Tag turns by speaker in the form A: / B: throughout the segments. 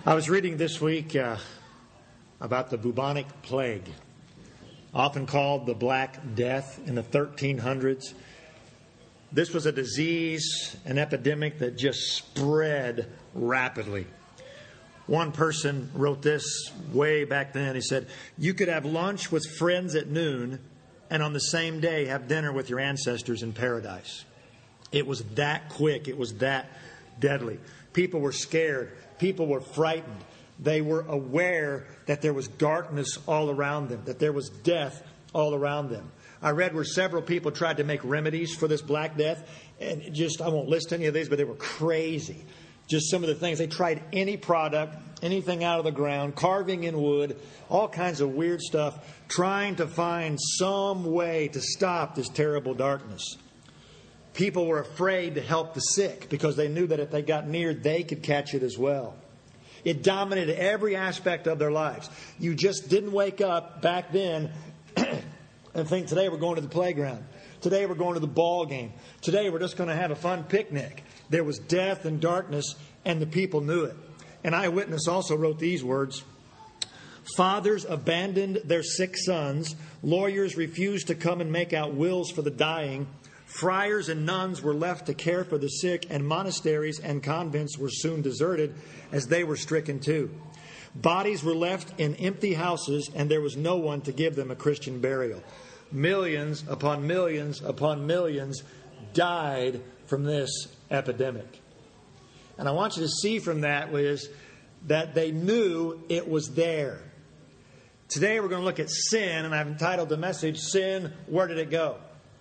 A: I was reading this week about the bubonic plague, often called the Black Death in the 1300s. This was a disease, an epidemic that just spread rapidly. One person wrote this way back then. He said, you could have lunch with friends at noon and on the same day have dinner with your ancestors in paradise. It was that quick. It was that deadly. People were scared. People were frightened. They were aware that there was darkness all around them, that there was death all around them. I read where several people tried to make remedies for this Black Death. And I won't list any of these, but they were crazy. Just some of the things. They tried any product, anything out of the ground, carving in wood, all kinds of weird stuff, trying to find some way to stop this terrible darkness. People were afraid to help the sick because they knew that if they got near, they could catch it as well. It dominated every aspect of their lives. You just didn't wake up back then and think, today we're going to the playground. Today we're going to the ball game. Today we're just going to have a fun picnic. There was death and darkness, and the people knew it. An eyewitness also wrote these words. Fathers abandoned their sick sons. Lawyers refused to come and make out wills for the dying. Friars and nuns were left to care for the sick, and monasteries and convents were soon deserted as they were stricken too. Bodies were left in empty houses, and there was no one to give them a Christian burial. Millions upon millions upon millions died from this epidemic. And I want you to see from that was that they knew it was there. Today we're going to look at sin, and I've entitled the message, Sin, Where Did It Go?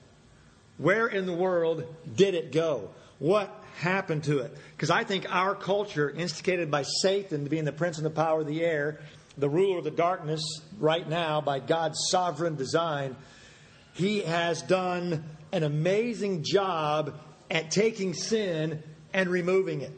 A: Where in the world did it go? What happened to it? Because I think our culture, instigated by Satan being the prince and the power of the air, the ruler of the darkness right now by God's sovereign design, he has done an amazing job at taking sin and removing it.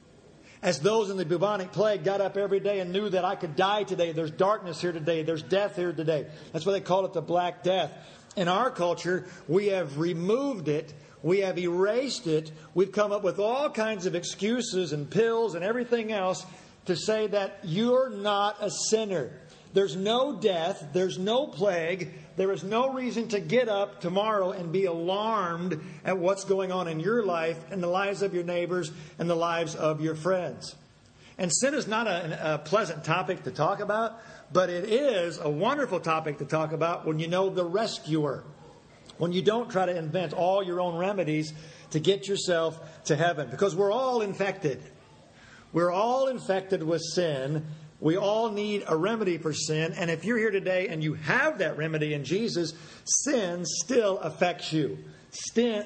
A: As those in the bubonic plague got up every day and knew that I could die today, there's darkness here today, there's death here today. That's why they call it the Black Death. In our culture, we have removed it. We have erased it. We've come up with all kinds of excuses and pills and everything else to say that you're not a sinner. There's no death. There's no plague. There is no reason to get up tomorrow and be alarmed at what's going on in your life and the lives of your neighbors and the lives of your friends. And sin is not a pleasant topic to talk about, but it is a wonderful topic to talk about when you know the rescuer. When you don't try to invent all your own remedies to get yourself to heaven. Because we're all infected. We're all infected with sin. We all need a remedy for sin. And if you're here today and you have that remedy in Jesus, sin still affects you. Sin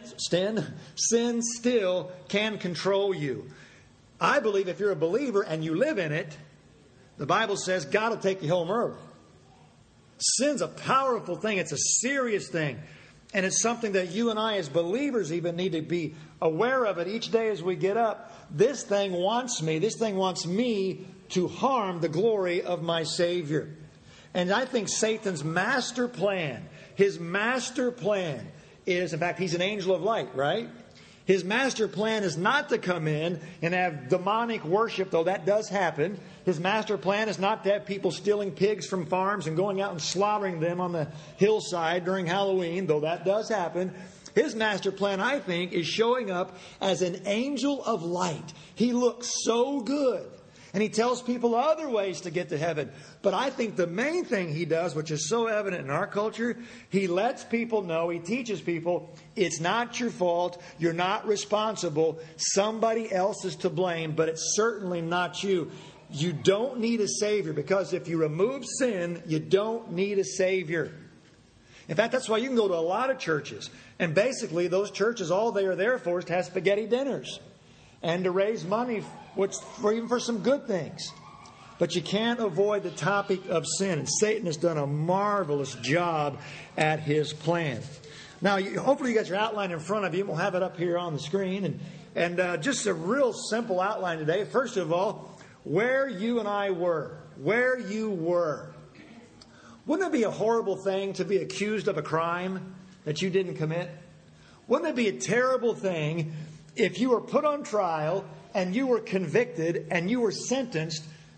A: still can control you. I believe if you're a believer and you live in it, the Bible says God will take you home early. Sin's a powerful thing. It's a serious thing. And it's something that you and I as believers even need to be aware of it each day as we get up. This thing wants me. This thing wants me to harm the glory of my Savior. And I think Satan's master plan, his master plan is, in fact, he's an angel of light, right? His master plan is not to come in and have demonic worship, though that does happen. His master plan is not to have people stealing pigs from farms and going out and slaughtering them on the hillside during Halloween, though that does happen. His master plan, I think, is showing up as an angel of light. He looks so good. And he tells people other ways to get to heaven. But I think the main thing he does, which is so evident in our culture, he lets people know, he teaches people, it's not your fault, you're not responsible, somebody else is to blame, but it's certainly not you. You don't need a Savior, because if you remove sin, you don't need a Savior. In fact, that's why you can go to a lot of churches. And basically, those churches, all they are there for is to have spaghetti dinners. And to raise money even for some good things. But you can't avoid the topic of sin. And Satan has done a marvelous job at his plan. Now, hopefully you got your outline in front of you. We'll have it up here on the screen. And just a real simple outline today. First of all, where you and I were. Where you were. Wouldn't it be a horrible thing to be accused of a crime that you didn't commit? Wouldn't it be a terrible thing if you were put on trial and you were convicted and you were sentenced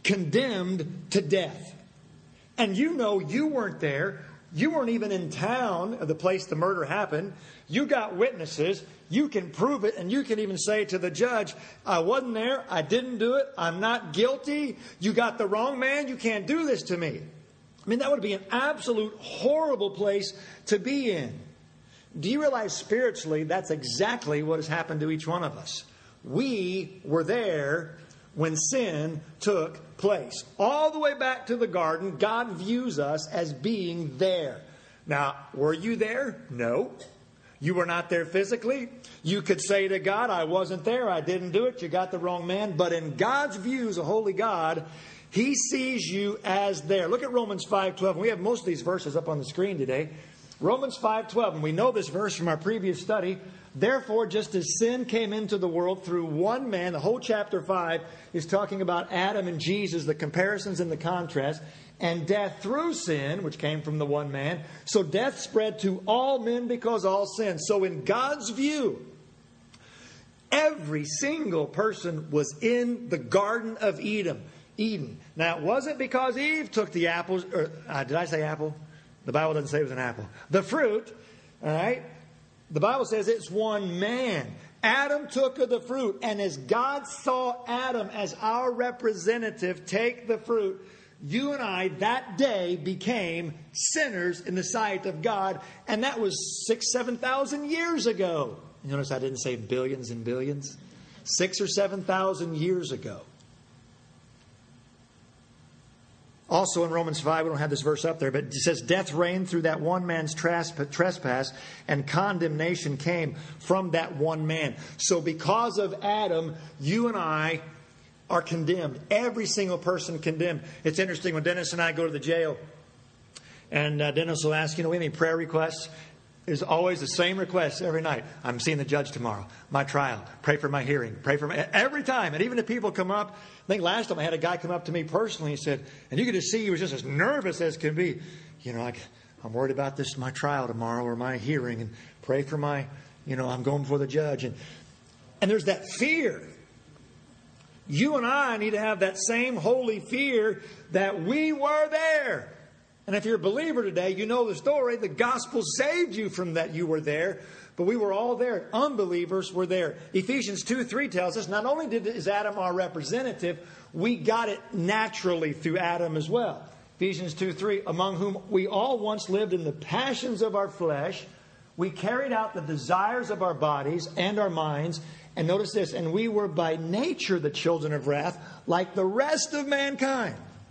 A: condemned to death. And you know you weren't there. You weren't even in town, the place the murder happened. You got witnesses. You can prove it, and you can even say to the judge, I wasn't there. I didn't do it. I'm not guilty. You got the wrong man. You can't do this to me. I mean, that would be an absolute horrible place to be in. Do you realize spiritually that's exactly what has happened to each one of us? We were there when sin took place. All the way back to the garden, God views us as being there. Now, were you there? No. You were not there physically. You could say to God, I wasn't there. I didn't do it. You got the wrong man. But in God's view as a holy God, He sees you as there. Look at Romans 5:12. We have most of these verses up on the screen today. Romans 5:12. And we know this verse from our previous study. Therefore, just as sin came into the world through one man, the whole chapter 5 is talking about Adam and Jesus, the comparisons and the contrast, and death through sin, which came from the one man. So death spread to all men because all sinned. So in God's view, every single person was in the Garden of Eden. Now, it wasn't because Eve took the apples, or did I say apple? The Bible doesn't say it was an apple. The fruit, all right? The Bible says it's one man. Adam took of the fruit, and as God saw Adam as our representative take the fruit, you and I that day became sinners in the sight of God, and that was 7,000 years ago. You notice I didn't say billions and billions. 6,000 or 7,000 years ago. Also in Romans 5, we don't have this verse up there, but it says, death reigned through that one man's trespass, and condemnation came from that one man. So because of Adam, you and I are condemned. Every single person condemned. It's interesting when Dennis and I go to the jail, and Dennis will ask, we have any prayer requests? There's always the same request every night. I'm seeing the judge tomorrow. My trial. Pray for my hearing. Pray for my... Every time. And even if people come up... I think last time I had a guy come up to me personally and said... And you could just see he was just as nervous as can be. I'm worried about this, my trial tomorrow or my hearing. And pray for my... I'm going before the judge. And there's that fear. You and I need to have that same holy fear that we were there. And if you're a believer today, you know the story. The gospel saved you from that. You were there. But we were all there. Unbelievers were there. Ephesians 2:3 tells us not only is Adam our representative, we got it naturally through Adam as well. Ephesians 2:3, among whom we all once lived in the passions of our flesh. We carried out the desires of our bodies and our minds. And notice this, and we were by nature the children of wrath, like the rest of mankind.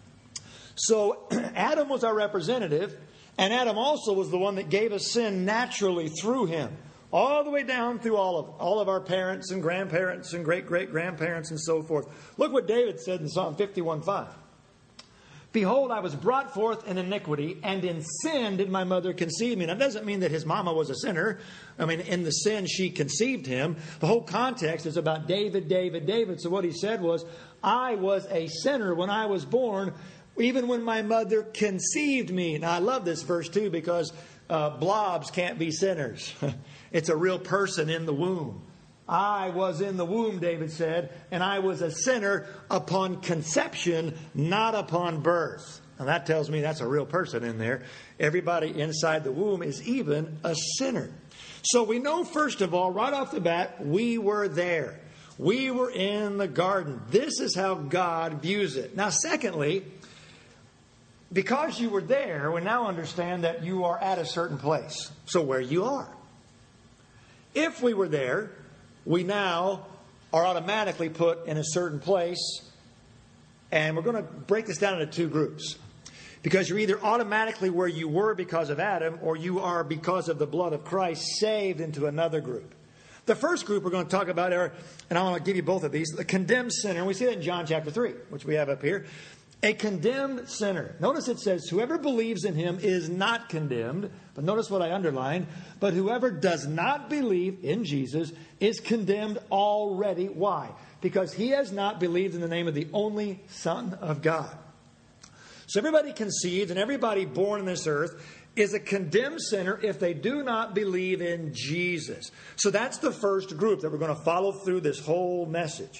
A: So Adam was our representative, and Adam also was the one that gave us sin naturally through him, all the way down through all of our parents and grandparents and great-great-grandparents and so forth. Look what David said in Psalm 51:5. Behold, I was brought forth in iniquity, and in sin did my mother conceive me. Now, that doesn't mean that his mama was a sinner. I mean, in the sin she conceived him. The whole context is about David. So what he said was, I was a sinner when I was born, even when my mother conceived me. Now, I love this verse, too, because blobs can't be sinners. It's a real person in the womb. I was in the womb, David said, and I was a sinner upon conception, not upon birth. Now, that tells me that's a real person in there. Everybody inside the womb is even a sinner. So we know, first of all, right off the bat, we were there. We were in the garden. This is how God views it. Now, secondly, because you were there, we now understand that you are at a certain place. So where you are. If we were there, we now are automatically put in a certain place. And we're going to break this down into two groups. Because you're either automatically where you were because of Adam, or you are, because of the blood of Christ, saved into another group. The first group we're going to talk about are, and I want to give you both of these, the condemned sinner. And we see that in John chapter 3, which we have up here. A condemned sinner. Notice it says, whoever believes in him is not condemned. But notice what I underlined. But whoever does not believe in Jesus is condemned already. Why? Because he has not believed in the name of the only Son of God. So everybody conceived and everybody born on this earth is a condemned sinner if they do not believe in Jesus. So that's the first group that we're going to follow through this whole message.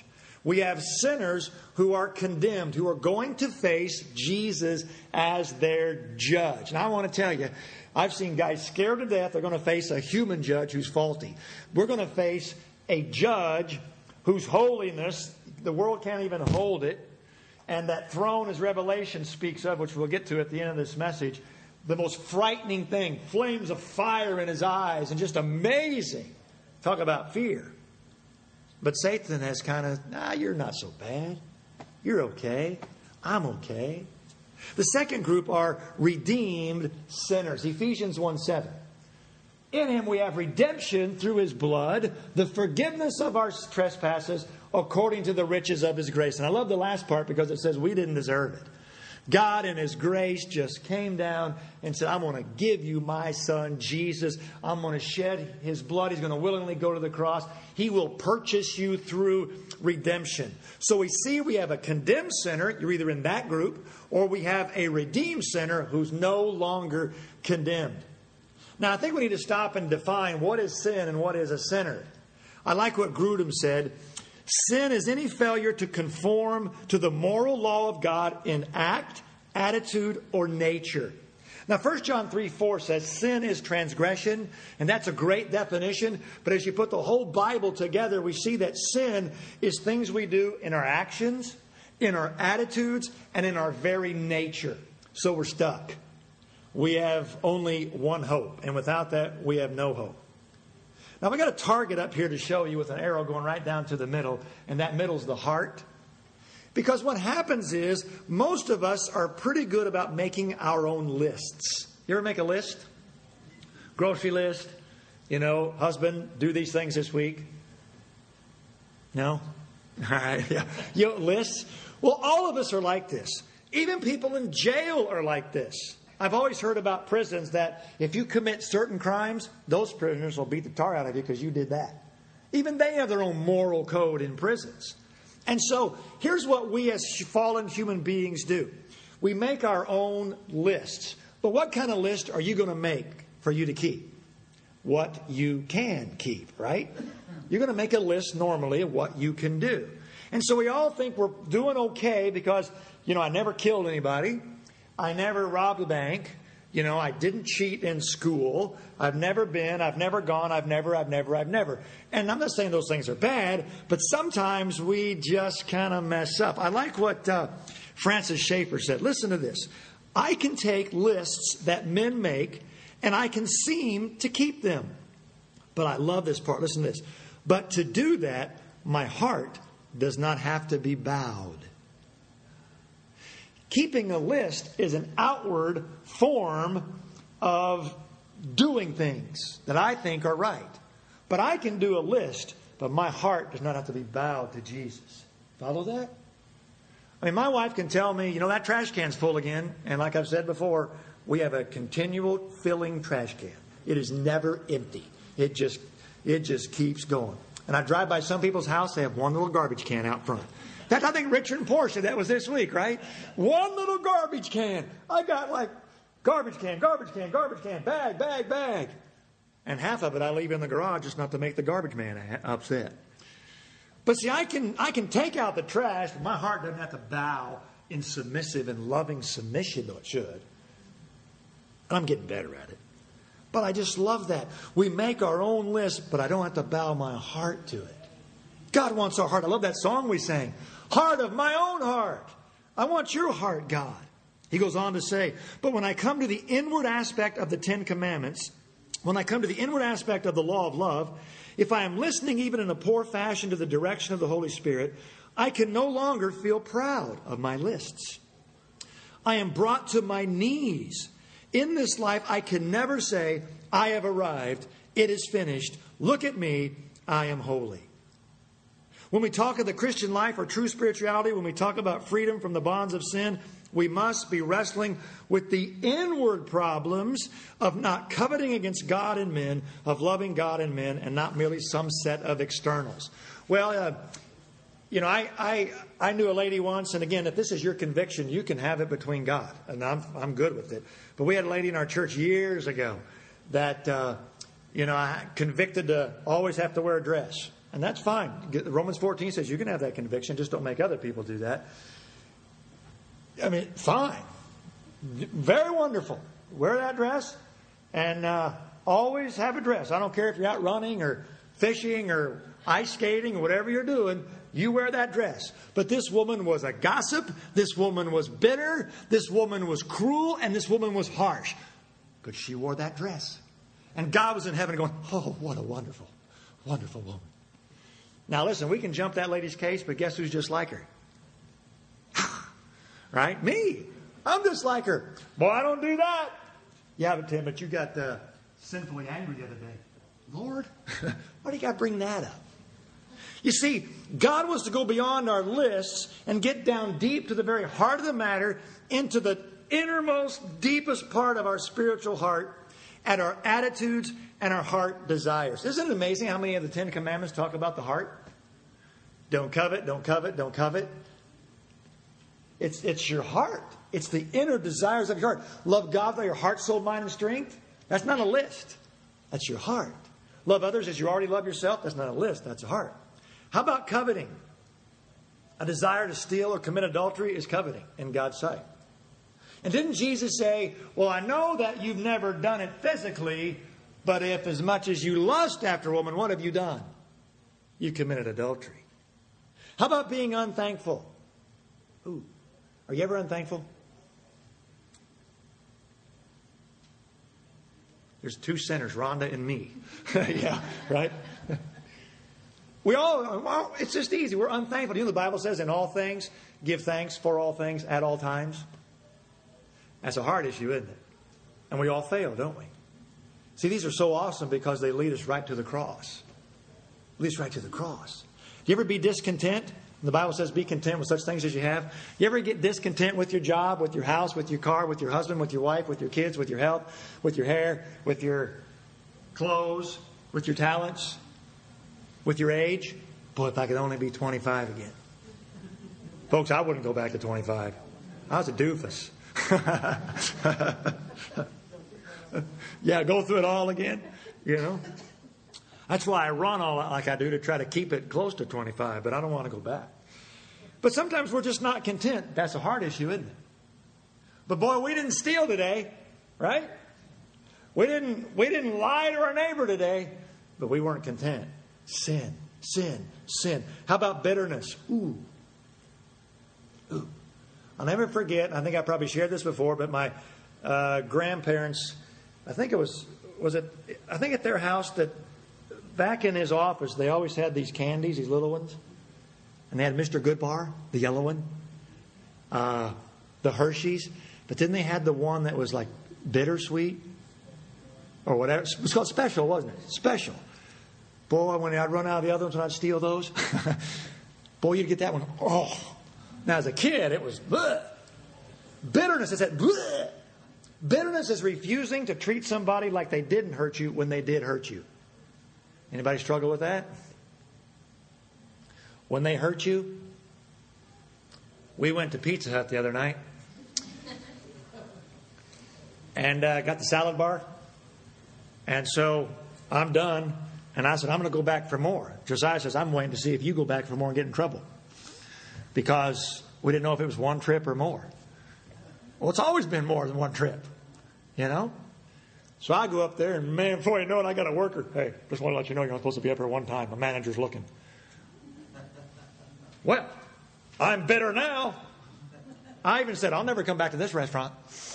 A: We have sinners who are condemned, who are going to face Jesus as their judge. And I want to tell you, I've seen guys scared to death. They're going to face a human judge who's faulty. We're going to face a judge whose holiness, the world can't even hold it. And that throne, as Revelation speaks of, which we'll get to at the end of this message, the most frightening thing, flames of fire in his eyes, and just amazing. Talk about fear. But Satan has kind of, you're not so bad. You're okay. I'm okay. The second group are redeemed sinners. Ephesians 1:7. In Him we have redemption through His blood, the forgiveness of our trespasses according to the riches of His grace. And I love the last part because it says we didn't deserve it. God in His grace just came down and said, I'm going to give you my Son, Jesus. I'm going to shed His blood. He's going to willingly go to the cross. He will purchase you through redemption. So we see we have a condemned sinner. You're either in that group, or we have a redeemed sinner who's no longer condemned. Now, I think we need to stop and define what is sin and what is a sinner. I like what Grudem said. Sin is any failure to conform to the moral law of God in act, attitude, or nature. Now, 1 John 3:4 says sin is transgression, and that's a great definition. But as you put the whole Bible together, we see that sin is things we do in our actions, in our attitudes, and in our very nature. So we're stuck. We have only one hope, and without that, we have no hope. Now, we got a target up here to show you with an arrow going right down to the middle, and that middle is the heart. Because what happens is most of us are pretty good about making our own lists. You ever make a list? Grocery list. Husband, do these things this week. No? All right. Yeah. Lists. Well, all of us are like this. Even people in jail are like this. I've always heard about prisons that if you commit certain crimes, those prisoners will beat the tar out of you because you did that. Even they have their own moral code in prisons. And so here's what we as fallen human beings do. We make our own lists. But what kind of list are you going to make for you to keep? What you can keep, right? You're going to make a list normally of what you can do. And so we all think we're doing okay because, I never killed anybody. I never robbed a bank. I didn't cheat in school. I've never been, I've never gone, I've never. And I'm not saying those things are bad, but sometimes we just kind of mess up. I like what Francis Schaeffer said. Listen to this. I can take lists that men make, and I can seem to keep them. But I love this part. Listen to this. But to do that, my heart does not have to be bowed. Keeping a list is an outward form of doing things that I think are right. But I can do a list, but my heart does not have to be bowed to Jesus. Follow that? My wife can tell me, that trash can's full again. And like I've said before, we have a continual filling trash can. It is never empty. It just keeps going. And I drive by some people's house, they have one little garbage can out front. That, I think Richard and Portia, that was this week, right? One little garbage can. I got garbage can, bag. And half of it I leave in the garage just not to make the garbage man upset. But see, I can take out the trash, but my heart doesn't have to bow in submissive and loving submission, though it should. I'm getting better at it. But I just love that. We make our own list, but I don't have to bow my heart to it. God wants our heart. I love that song we sang. Heart of my own heart. I want your heart, God. He goes on to say, but when I come to the inward aspect of the Ten Commandments, when I come to the inward aspect of the law of love, if I am listening even in a poor fashion to the direction of the Holy Spirit, I can no longer feel proud of my lists. I am brought to my knees. In this life, I can never say, I have arrived. It is finished. Look at me. I am holy. When we talk of the Christian life or true spirituality, when we talk about freedom from the bonds of sin, we must be wrestling with the inward problems of not coveting against God and men, of loving God and men, and not merely some set of externals. Well, I knew a lady once, and again, if this is your conviction, you can have it between God, and I'm good with it. But we had a lady in our church years ago that, convicted to always have to wear a dress. And that's fine. Romans 14 says you can have that conviction, just don't make other people do that. I mean, fine. Very wonderful. Wear that dress and always have a dress. I don't care if you're out running or fishing or ice skating or whatever you're doing, you wear that dress. But this woman was a gossip. This woman was bitter. This woman was cruel. And this woman was harsh. Because she wore that dress. And God was in heaven going, oh, what a wonderful, wonderful woman. Now listen, we can jump that lady's case, but guess who's just like her? Right? Me. I'm just like her. Boy, I don't do that. Yeah, but Tim, but you got sinfully angry the other day. Lord, why do you got to bring that up? You see, God wants to go beyond our lists and get down deep to the very heart of the matter, into the innermost, deepest part of our spiritual heart, and our attitudes and our heart desires. Isn't it amazing how many of the 10 Commandments talk about the heart? Don't covet, don't covet, don't covet. It's your heart. It's the inner desires of your heart. Love God by your heart, soul, mind, and strength. That's not a list. That's your heart. Love others as you already love yourself. That's not a list. That's a heart. How about coveting? A desire to steal or commit adultery is coveting in God's sight. And didn't Jesus say, well, I know that you've never done it physically, but if as much as you lust after a woman, what have you done? You committed adultery. How about being unthankful? Ooh, are you ever unthankful? There's 2 sinners, Rhonda and me. Yeah, right? It's just easy. We're unthankful. You know the Bible says in all things, give thanks for all things at all times. That's a hard issue, isn't it? And we all fail, don't we? See, these are so awesome because they lead us right to the cross. Lead us right to the cross. Do you ever be discontent? The Bible says be content with such things as you have. You ever get discontent with your job, with your house, with your car, with your husband, with your wife, with your kids, with your health, with your hair, with your clothes, with your talents, with your age? Boy, if I could only be 25 again. Folks, I wouldn't go back to 25. I was a doofus. Yeah, go through it all again, you know. That's why I run all like I do, to try to keep it close to 25, but I don't want to go back. But sometimes we're just not content. That's a hard issue, isn't it? But boy, we didn't steal today, right? We didn't lie to our neighbor today, but we weren't content. Sin, sin, sin. How about bitterness? Ooh. I'll never forget, I think I probably shared this before, but my grandparents, I think at their house, that back in his office, they always had these candies, these little ones. And they had Mr. Goodbar, the yellow one, the Hershey's. But then they had the one that was like bittersweet or whatever. It was called Special, wasn't it? Special. Boy, when I'd run out of the other ones and I'd steal those, boy, you'd get that one. Oh. Now, as a kid, it was bleh. Bitterness is that bleh. Bitterness is refusing to treat somebody like they didn't hurt you when they did hurt you. Anybody struggle with that? When they hurt you? We went to Pizza Hut the other night and got the salad bar. And so I'm done. And I said, I'm going to go back for more. Josiah says, I'm waiting to see if you go back for more and get in trouble. Because we didn't know if it was one trip or more. Well, it's always been more than one trip, you know. So I go up there, and man, before you know it, I got a worker. Hey, just want to let you know you're not supposed to be up here one time. The manager's looking. Well, I'm bitter now. I even said, I'll never come back to this restaurant.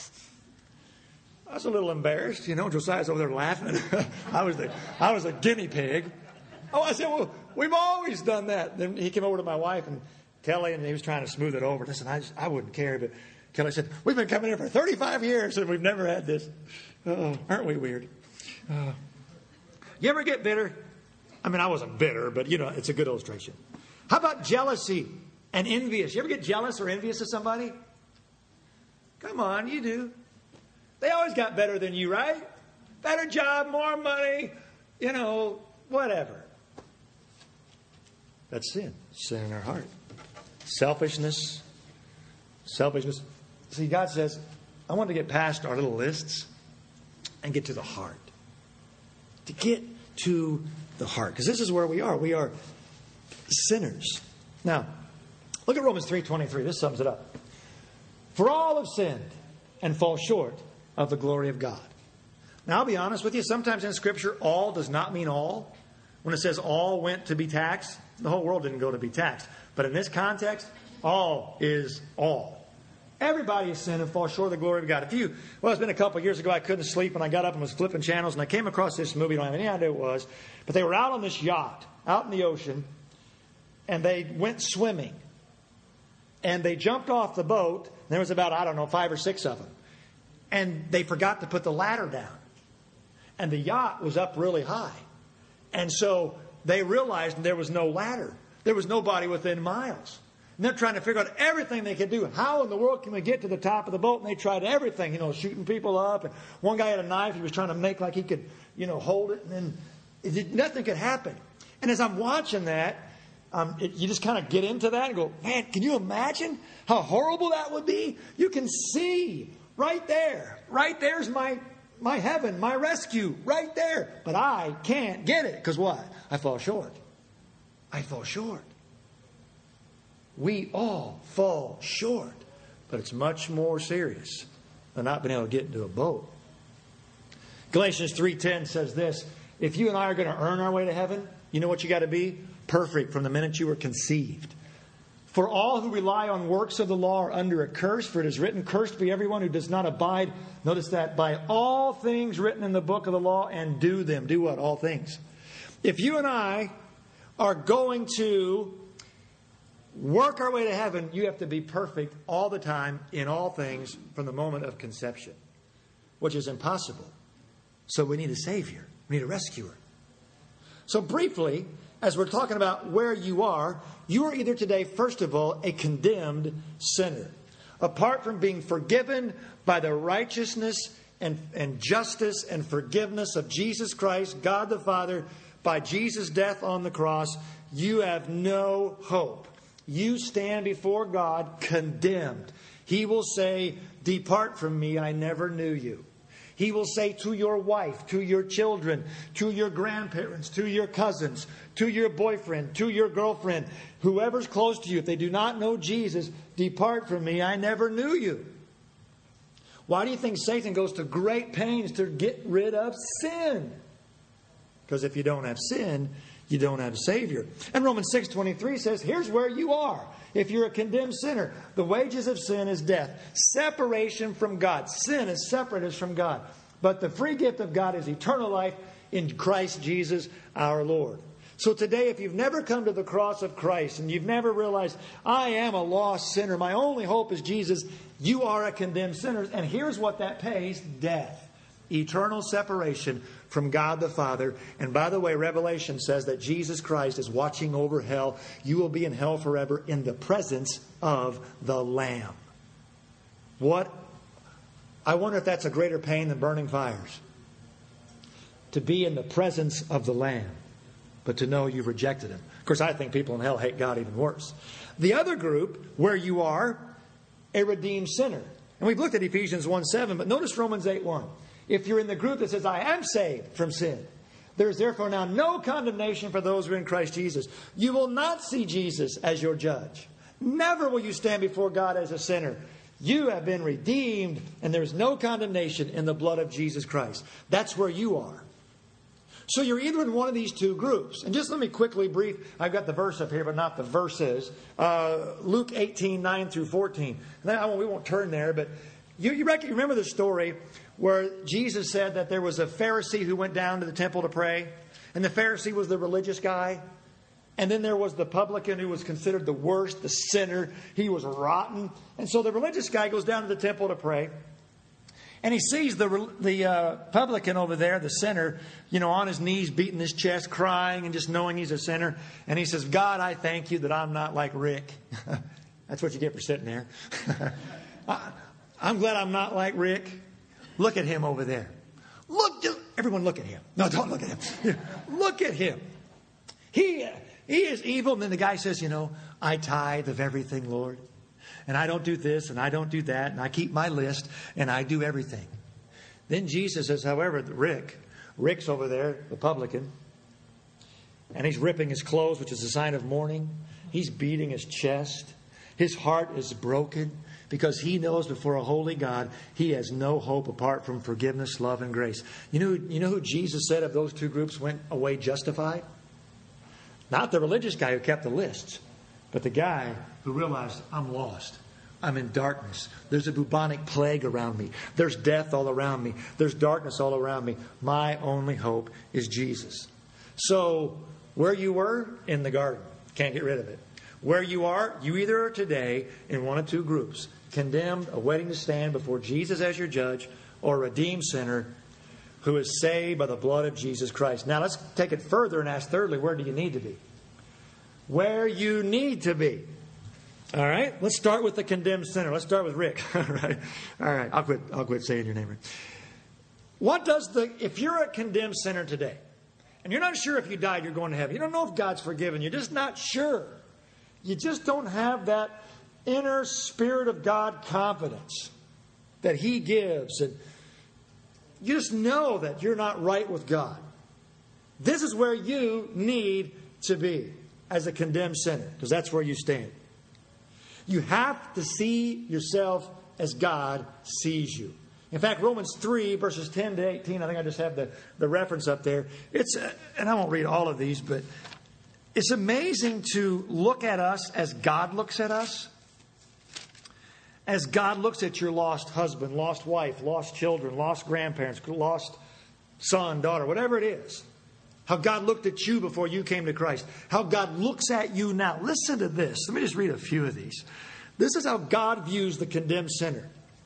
A: I was a little embarrassed, you know. Josiah's over there laughing. I was a guinea pig. Oh, I said, well, we've always done that. Then he came over to my wife and Kelly, and he was trying to smooth it over. Listen, I wouldn't care, but Kelly said, we've been coming here for 35 years and we've never had this. Oh, aren't we weird? You ever get bitter? I mean, I wasn't bitter, but, you know, it's a good illustration. How about jealousy and envious? You ever get jealous or envious of somebody? Come on, you do. They always got better than you, right? Better job, more money, you know, whatever. That's sin. Sin in our heart. Selfishness. See, God says, I want to get past our little lists and get to the heart. To get to the heart. Because this is where we are. We are sinners. Now, look at Romans 3:23. This sums it up. For all have sinned and fall short of the glory of God. Now, I'll be honest with you. Sometimes in Scripture, all does not mean all. When it says all went to be taxed, the whole world didn't go to be taxed. But in this context, all is all. Everybody has sinned and fall short of the glory of God. It's been a couple of years ago, I couldn't sleep, and I got up and was flipping channels, and I came across this movie. I don't have any idea what it was. But they were out on this yacht, out in the ocean, and they went swimming. And they jumped off the boat. And there was about, 5 or 6 of them. And they forgot to put the ladder down. And the yacht was up really high. And so they realized there was no ladder. There was nobody within miles. And they're trying to figure out everything they could do. How in the world can we get to the top of the boat? And they tried everything, shooting people up. And one guy had a knife. He was trying to make like he could, hold it. And then nothing could happen. And as I'm watching that, you just kind of get into that and go, man, can you imagine how horrible that would be? You can see right there. Right there's my heaven, my rescue, right there. But I can't get it. Because what? I fall short. I fall short. We all fall short. But it's much more serious than not being able to get into a boat. Galatians 3:10 says this. If you and I are going to earn our way to heaven, you know what you got to be? Perfect from the minute you were conceived. For all who rely on works of the law are under a curse, for it is written, cursed be everyone who does not abide, notice that, by all things written in the book of the law and do them. Do what? All things. If you and I are going to work our way to heaven, you have to be perfect all the time in all things from the moment of conception, which is impossible. So we need a Savior. We need a rescuer. So briefly, as we're talking about where you are either today, first of all, a condemned sinner. Apart from being forgiven by the righteousness and justice and forgiveness of Jesus Christ, God the Father, by Jesus' death on the cross, you have no hope. You stand before God condemned. He will say, depart from me, I never knew you. He will say to your wife, to your children, to your grandparents, to your cousins, to your boyfriend, to your girlfriend, whoever's close to you, if they do not know Jesus, depart from me, I never knew you. Why do you think Satan goes to great pains to get rid of sin? Because if you don't have sin, you don't have a Savior. And Romans 6:23 says, here's where you are. If you're a condemned sinner, the wages of sin is death. Separation from God. Sin is separate us from God. But the free gift of God is eternal life in Christ Jesus our Lord. So today, if you've never come to the cross of Christ and you've never realized, I am a lost sinner, my only hope is Jesus, you are a condemned sinner. And here's what that pays: death. Eternal separation from God the Father. And by the way, Revelation says that Jesus Christ is watching over hell. You will be in hell forever in the presence of the Lamb. What? I wonder if that's a greater pain than burning fires. To be in the presence of the Lamb, but to know you've rejected Him. Of course, I think people in hell hate God even worse. The other group, where you are a redeemed sinner. And we've looked at Ephesians 1:7, but notice Romans 8:1. If you're in the group that says, I am saved from sin, there is therefore now no condemnation for those who are in Christ Jesus. You will not see Jesus as your judge. Never will you stand before God as a sinner. You have been redeemed, and there is no condemnation in the blood of Jesus Christ. That's where you are. So you're either in one of these two groups. And just let me quickly brief. I've got the verse up here, but not the verses. Luke 18:9-14. We won't turn there, but you remember the story where Jesus said that there was a Pharisee who went down to the temple to pray. And the Pharisee was the religious guy. And then there was the publican who was considered the worst, the sinner. He was rotten. And so the religious guy goes down to the temple to pray. And he sees the publican over there, the sinner, on his knees, beating his chest, crying, and just knowing he's a sinner. And he says, God, I thank you that I'm not like Rick. That's what you get for sitting there. I'm glad I'm not like Rick. Look at him over there. Everyone look at him. No, don't look at him. Look at him. He is evil. And then the guy says, I tithe of everything, Lord. And I don't do this and I don't do that. And I keep my list and I do everything. Then Jesus says, however, Rick's over there, the publican. And he's ripping his clothes, which is a sign of mourning. He's beating his chest. His heart is broken because he knows before a holy God, he has no hope apart from forgiveness, love, and grace. You know who Jesus said of those two groups went away justified? Not the religious guy who kept the lists, but the guy who realized, I'm lost. I'm in darkness. There's a bubonic plague around me. There's death all around me. There's darkness all around me. My only hope is Jesus. So, where you were, in the garden. Can't get rid of it. Where you are, you either are today in one of two groups. Condemned, awaiting to stand before Jesus as your judge, or a redeemed sinner who is saved by the blood of Jesus Christ. Now, let's take it further and ask thirdly, where do you need to be? Where you need to be. All right, let's start with the condemned sinner. Let's start with Rick. All right. I'll quit saying your name. Right? If you're a condemned sinner today, and you're not sure if you died, you're going to heaven. You don't know if God's forgiven. You're just not sure. You just don't have that inner Spirit of God confidence that He gives, and you just know that you're not right with God. This is where you need to be as a condemned sinner, because that's where you stand. You have to see yourself as God sees you. In fact, Romans 3, verses 10 to 18, I think I just have the reference up there. And I won't read all of these, but it's amazing to look at us as God looks at us. As God looks at your lost husband, lost wife, lost children, lost grandparents, lost son, daughter, whatever it is. How God looked at you before you came to Christ. How God looks at you now. Listen to this. Let me just read a few of these. This is how God views the condemned sinner.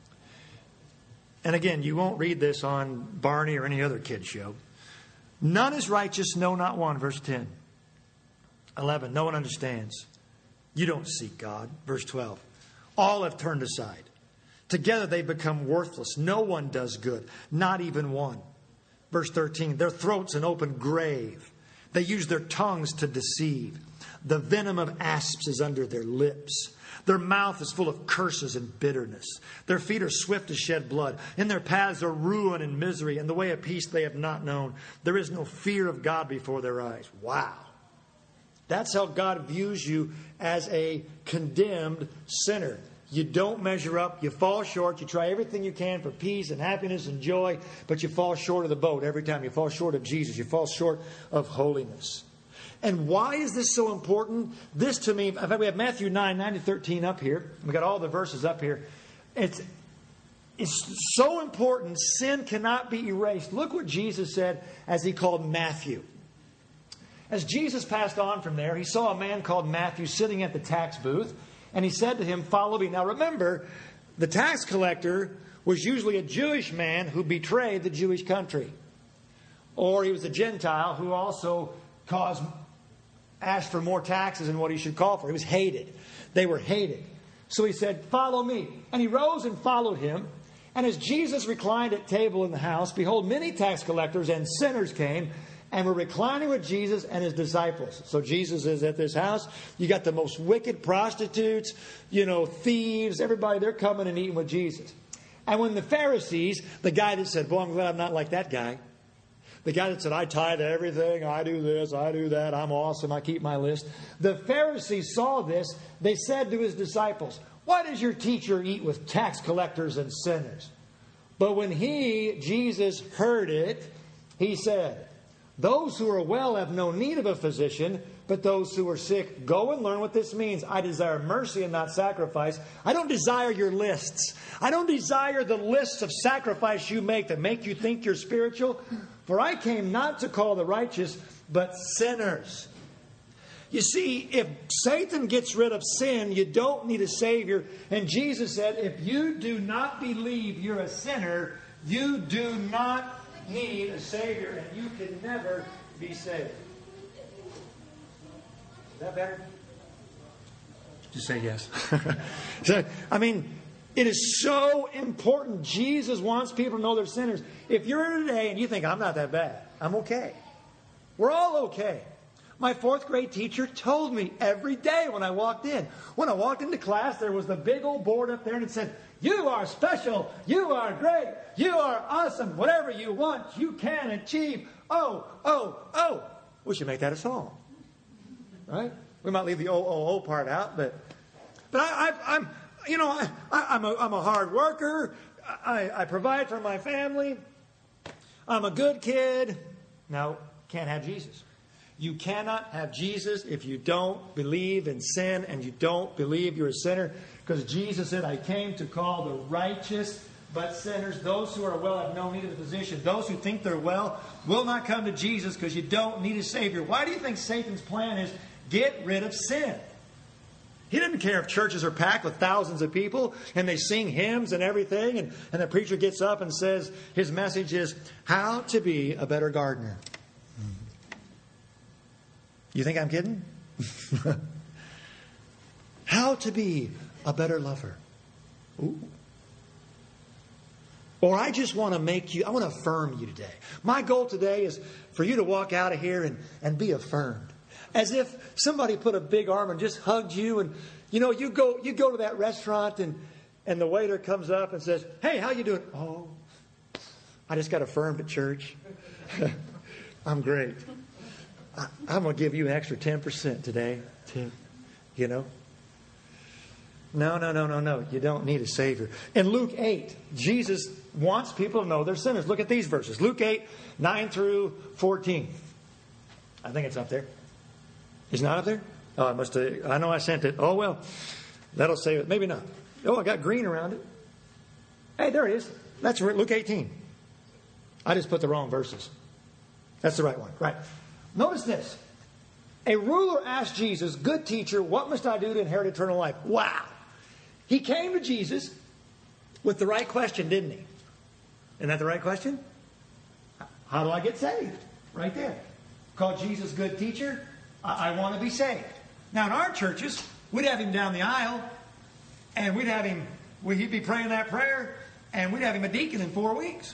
A: And again, you won't read this on Barney or any other kid show. None is righteous, no, not one. Verse 10. 11. No one understands. You don't seek God. Verse 12. All have turned aside. Together they become worthless. No one does good. Not even one. Verse 13, their throat's an open grave. They use their tongues to deceive. The venom of asps is under their lips. Their mouth is full of curses and bitterness. Their feet are swift to shed blood. In their paths are ruin and misery, and the way of peace they have not known. There is no fear of God before their eyes. Wow. That's how God views you as a condemned sinner. You don't measure up. You fall short. You try everything you can for peace and happiness and joy, but you fall short of the boat every time. You fall short of Jesus. You fall short of holiness. And why is this so important? This to me, in fact, we have Matthew 9, 9 to 13 up here. We've got all the verses up here. It's so important. Sin cannot be erased. Look what Jesus said as He called Matthew. As Jesus passed on from there, He saw a man called Matthew sitting at the tax booth. And He said to him, follow me. Now remember, the tax collector was usually a Jewish man who betrayed the Jewish country. Or he was a Gentile who also asked for more taxes than what he should call for. He was hated. They were hated. So He said, follow me. And he rose and followed Him. And as Jesus reclined at table in the house, behold, many tax collectors and sinners came and were reclining with Jesus and His disciples. So Jesus is at this house. You got the most wicked prostitutes, thieves, everybody, they're coming and eating with Jesus. And when the Pharisees, the guy that said, boy, I'm glad I'm not like that guy. The guy that said, I tithe everything, I do this, I do that, I'm awesome, I keep my list. The Pharisees saw this. They said to His disciples, why does your teacher eat with tax collectors and sinners? But when Jesus, heard it, He said, those who are well have no need of a physician, but those who are sick. Go and learn what this means. I desire mercy and not sacrifice. I don't desire your lists. I don't desire the lists of sacrifice you make that make you think you're spiritual. For I came not to call the righteous, but sinners. You see, if Satan gets rid of sin, you don't need a Savior. And Jesus said, if you do not believe you're a sinner, you do not need a Savior, and you can never be saved. Is that better? Just say yes. It is so important. Jesus wants people to know they're sinners. If you're here today and you think, I'm not that bad, I'm okay. We're all okay. My fourth grade teacher told me every day when I walked in. When I walked into class, there was the big old board up there and it said, you are special, you are great, you are awesome, whatever you want, you can achieve. Oh. We should make that a song. Right? We might leave the O part out, but I'm a hard worker. I provide for my family. I'm a good kid. No, can't have Jesus. You cannot have Jesus if you don't believe in sin and you don't believe you're a sinner. Because Jesus said, I came to call the righteous but sinners. Those who are well have no need of the physician. Those who think they're well will not come to Jesus because you don't need a Savior. Why do you think Satan's plan is get rid of sin? He doesn't care if churches are packed with thousands of people and they sing hymns and everything, and the preacher gets up and says his message is how to be a better gardener. You think I'm kidding? How to be a better lover. Ooh. Or I just want to I want to affirm you today. My goal today is for you to walk out of here and be affirmed. As if somebody put a big arm and just hugged you, and you go to that restaurant and the waiter comes up and says, "Hey, how you doing?" "Oh, I just got affirmed at church. I'm great. I'm going to give you an extra 10% today." No. You don't need a Savior. In Luke 8, Jesus wants people to know they're sinners. Look at these verses. Luke 8, 9 through 14. I think it's up there. It's not up there? Oh, I know I sent it. Oh, well, that'll save it. Maybe not. Oh, I got green around it. Hey, there it is. That's Luke 18. I just put the wrong verses. That's the right one. Right. Notice this. A ruler asked Jesus, "Good teacher, what must I do to inherit eternal life?" Wow. He came to Jesus with the right question, didn't he? Isn't that the right question? How do I get saved? Right there. Called Jesus good teacher. I want to be saved. Now in our churches, we'd have him down the aisle, and he'd be praying that prayer, and we'd have him a deacon in 4 weeks.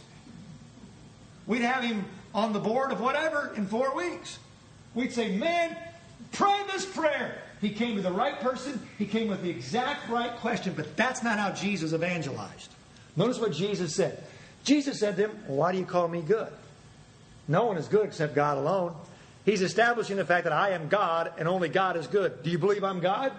A: We'd have him on the board of whatever in 4 weeks. We'd say, "Man, pray this prayer." He came to the right person. He came with the exact right question. But that's not how Jesus evangelized. Notice what Jesus said. Jesus said to him, "Why do you call me good? No one is good except God alone." He's establishing the fact that I am God and only God is good. Do you believe I'm God?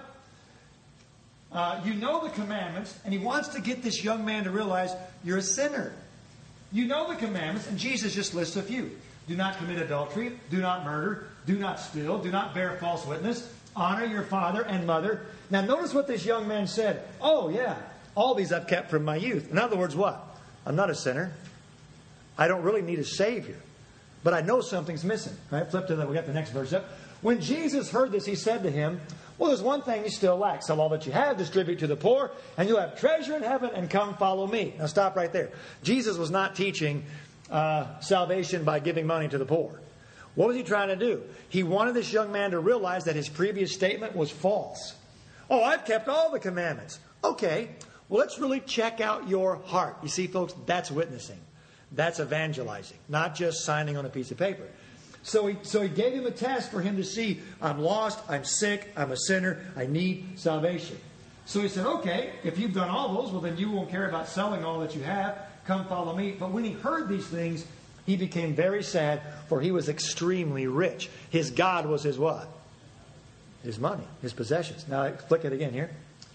A: You know the commandments. And he wants to get this young man to realize you're a sinner. You know the commandments. And Jesus just lists a few. Do not commit adultery. Do not murder. Do not steal. Do not bear false witness. Honor your father and mother. Now notice what this young man said. "Oh yeah, all these I've kept from my youth." In other words, what? I'm not a sinner. I don't really need a Savior. But I know something's missing. Right? Flip to that. We got the next verse up. When Jesus heard this, he said to him, "Well, there's one thing you still lack. Sell all that you have, distribute to the poor, and you'll have treasure in heaven, and come follow me." Now stop right there. Jesus was not teaching salvation by giving money to the poor. What was he trying to do? He wanted this young man to realize that his previous statement was false. "Oh, I've kept all the commandments." Okay, well, let's really check out your heart. You see, folks, that's witnessing. That's evangelizing, not just signing on a piece of paper. So he gave him a test for him to see, I'm lost, I'm sick, I'm a sinner, I need salvation. So he said, "Okay, if you've done all those, well, then you won't care about selling all that you have. Come follow me." But when he heard these things, he became very sad, for he was extremely rich. His God was his what? His money, his possessions. Now, flick it again here.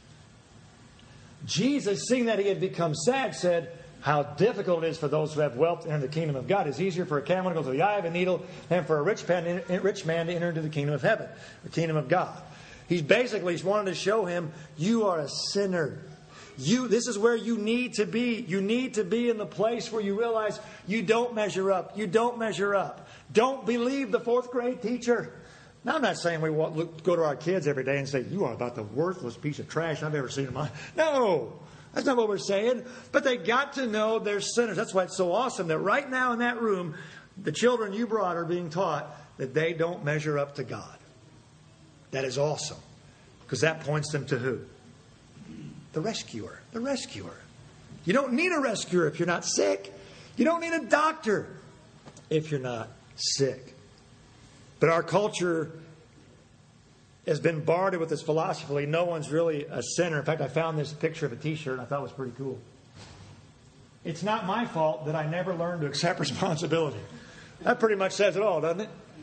A: Jesus, seeing that he had become sad, said, "How difficult it is for those who have wealth to enter the kingdom of God. It's easier for a camel to go through the eye of a needle than for a rich man to enter into the kingdom of heaven, the kingdom of God." He's wanted to show him, you are a sinner. This is where you need to be. You need to be in the place where you realize you don't measure up. You don't measure up. Don't believe the 4th grade teacher. Now, I'm not saying we go to our kids every day and say, "You are about the worthless piece of trash I've ever seen in my..." No, that's not what we're saying. But they got to know they're sinners. That's why it's so awesome that right now in that room, the children you brought are being taught that they don't measure up to God. That is awesome. Because that points them to who? The rescuer. The rescuer. You don't need a rescuer if you're not sick. You don't need a doctor if you're not sick. But our culture has been bombarded with this philosophy. No one's really a sinner. In fact, I found this picture of a T-shirt and I thought it was pretty cool. It's not my fault that I never learned to accept responsibility. That pretty much says it all, doesn't it?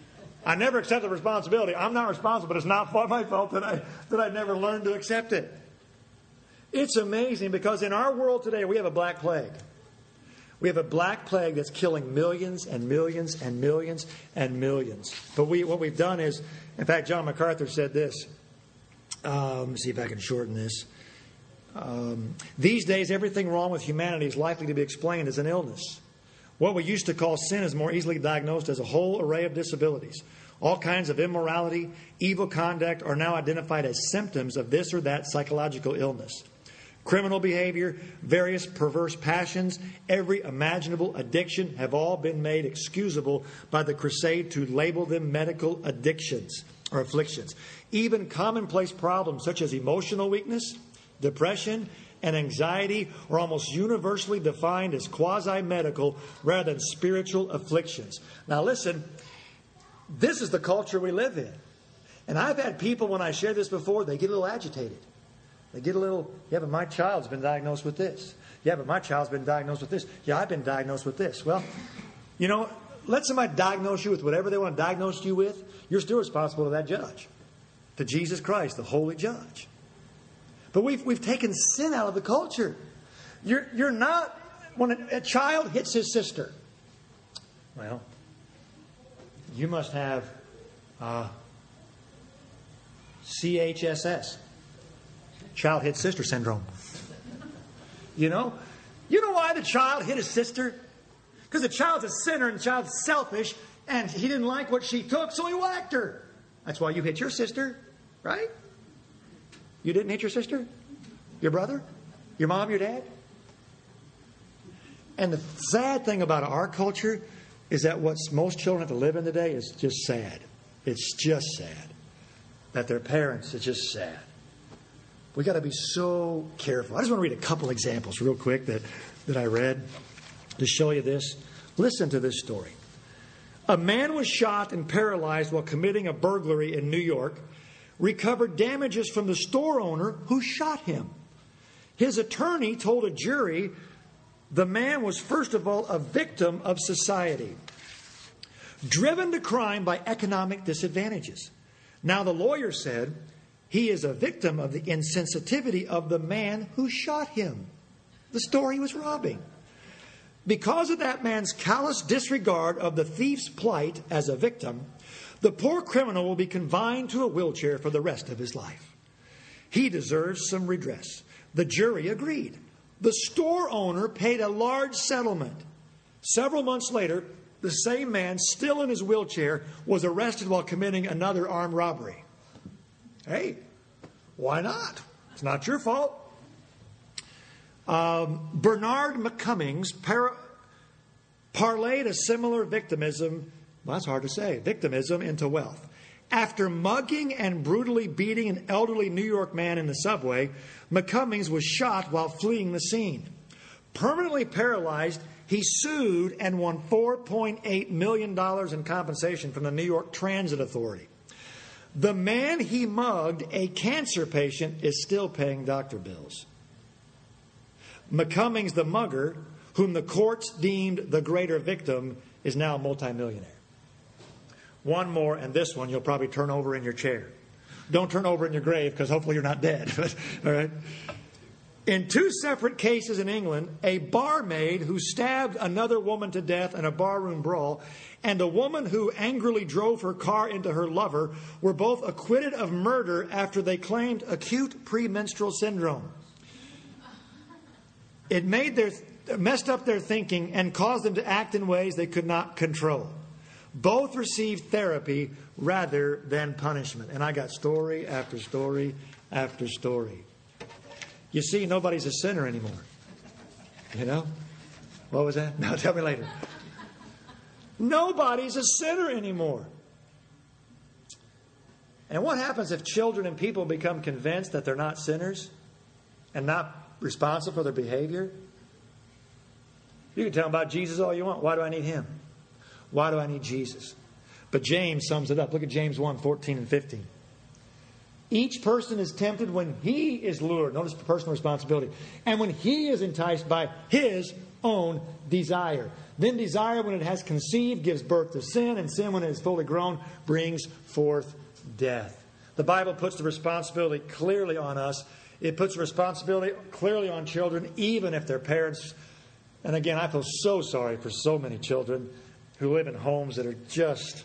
A: I never accepted responsibility. I'm not responsible, but it's not my fault that I never learned to accept it. It's amazing because in our world today, we have a black plague. We have a black plague that's killing millions and millions and millions and millions. But what we've done is, in fact, John MacArthur said this. Let me see if I can shorten this. These days, everything wrong with humanity is likely to be explained as an illness. What we used to call sin is more easily diagnosed as a whole array of disabilities. All kinds of immorality, evil conduct are now identified as symptoms of this or that psychological illness. Criminal behavior, various perverse passions, every imaginable addiction have all been made excusable by the crusade to label them medical addictions or afflictions. Even commonplace problems such as emotional weakness, depression, and anxiety are almost universally defined as quasi-medical rather than spiritual afflictions. Now listen, this is the culture we live in. And I've had people, when I share this before, they get a little agitated. They get a little, yeah, but my child's been diagnosed with this. Yeah, but my child's been diagnosed with this. Yeah, I've been diagnosed with this. Well, you know, let somebody diagnose you with whatever they want to diagnose you with. You're still responsible to that judge, to Jesus Christ, the holy judge. But we've taken sin out of the culture. You're not, when a child hits his sister, well, you must have CHSS. Child hit sister syndrome. You know why the child hit his sister? Because the child's a sinner and the child's selfish and he didn't like what she took, so he whacked her. That's why you hit your sister, right? You didn't hit your sister? Your brother? Your mom, your dad? And the sad thing about our culture is that what most children have to live in today is just sad. It's just sad. That their parents, it's just sad. We got to be so careful. I just want to read a couple examples real quick that I read to show you this. Listen to this story. A man was shot and paralyzed while committing a burglary in New York, recovered damages from the store owner who shot him. His attorney told a jury the man was, first of all, a victim of society, driven to crime by economic disadvantages. Now, the lawyer said, he is a victim of the insensitivity of the man who shot him, the store he was robbing. Because of that man's callous disregard of the thief's plight as a victim, the poor criminal will be confined to a wheelchair for the rest of his life. He deserves some redress. The jury agreed. The store owner paid a large settlement. Several months later, the same man, still in his wheelchair, was arrested while committing another armed robbery. Hey, why not? It's not your fault. Bernard McCummings parlayed a similar victimism, well, that's hard to say, victimism into wealth. After mugging and brutally beating an elderly New York man in the subway, McCummings was shot while fleeing the scene. Permanently paralyzed, he sued and won $4.8 million in compensation from the New York Transit Authority. The man he mugged, a cancer patient, is still paying doctor bills. McCummings, the mugger, whom the courts deemed the greater victim, is now a multimillionaire. One more, and this one you'll probably turn over in your chair. Don't turn over in your grave, because hopefully you're not dead. All right. In two separate cases in England, a barmaid who stabbed another woman to death in a barroom brawl and a woman who angrily drove her car into her lover were both acquitted of murder after they claimed acute premenstrual syndrome. It messed up their thinking and caused them to act in ways they could not control. Both received therapy rather than punishment. And I got story after story after story. You see, nobody's a sinner anymore. You know? What was that? No, tell me later. Nobody's a sinner anymore. And what happens if children and people become convinced that they're not sinners and not responsible for their behavior? You can tell them about Jesus all you want. Why do I need him? Why do I need Jesus? But James sums it up. Look at James 1:14 and 15. Each person is tempted when he is lured. Notice personal responsibility. And when he is enticed by his own desire. Then desire, when it has conceived, gives birth to sin, and sin, when it is fully grown, brings forth death. The Bible puts the responsibility clearly on us. It puts the responsibility clearly on children, even if their parents... And again, I feel so sorry for so many children who live in homes that are just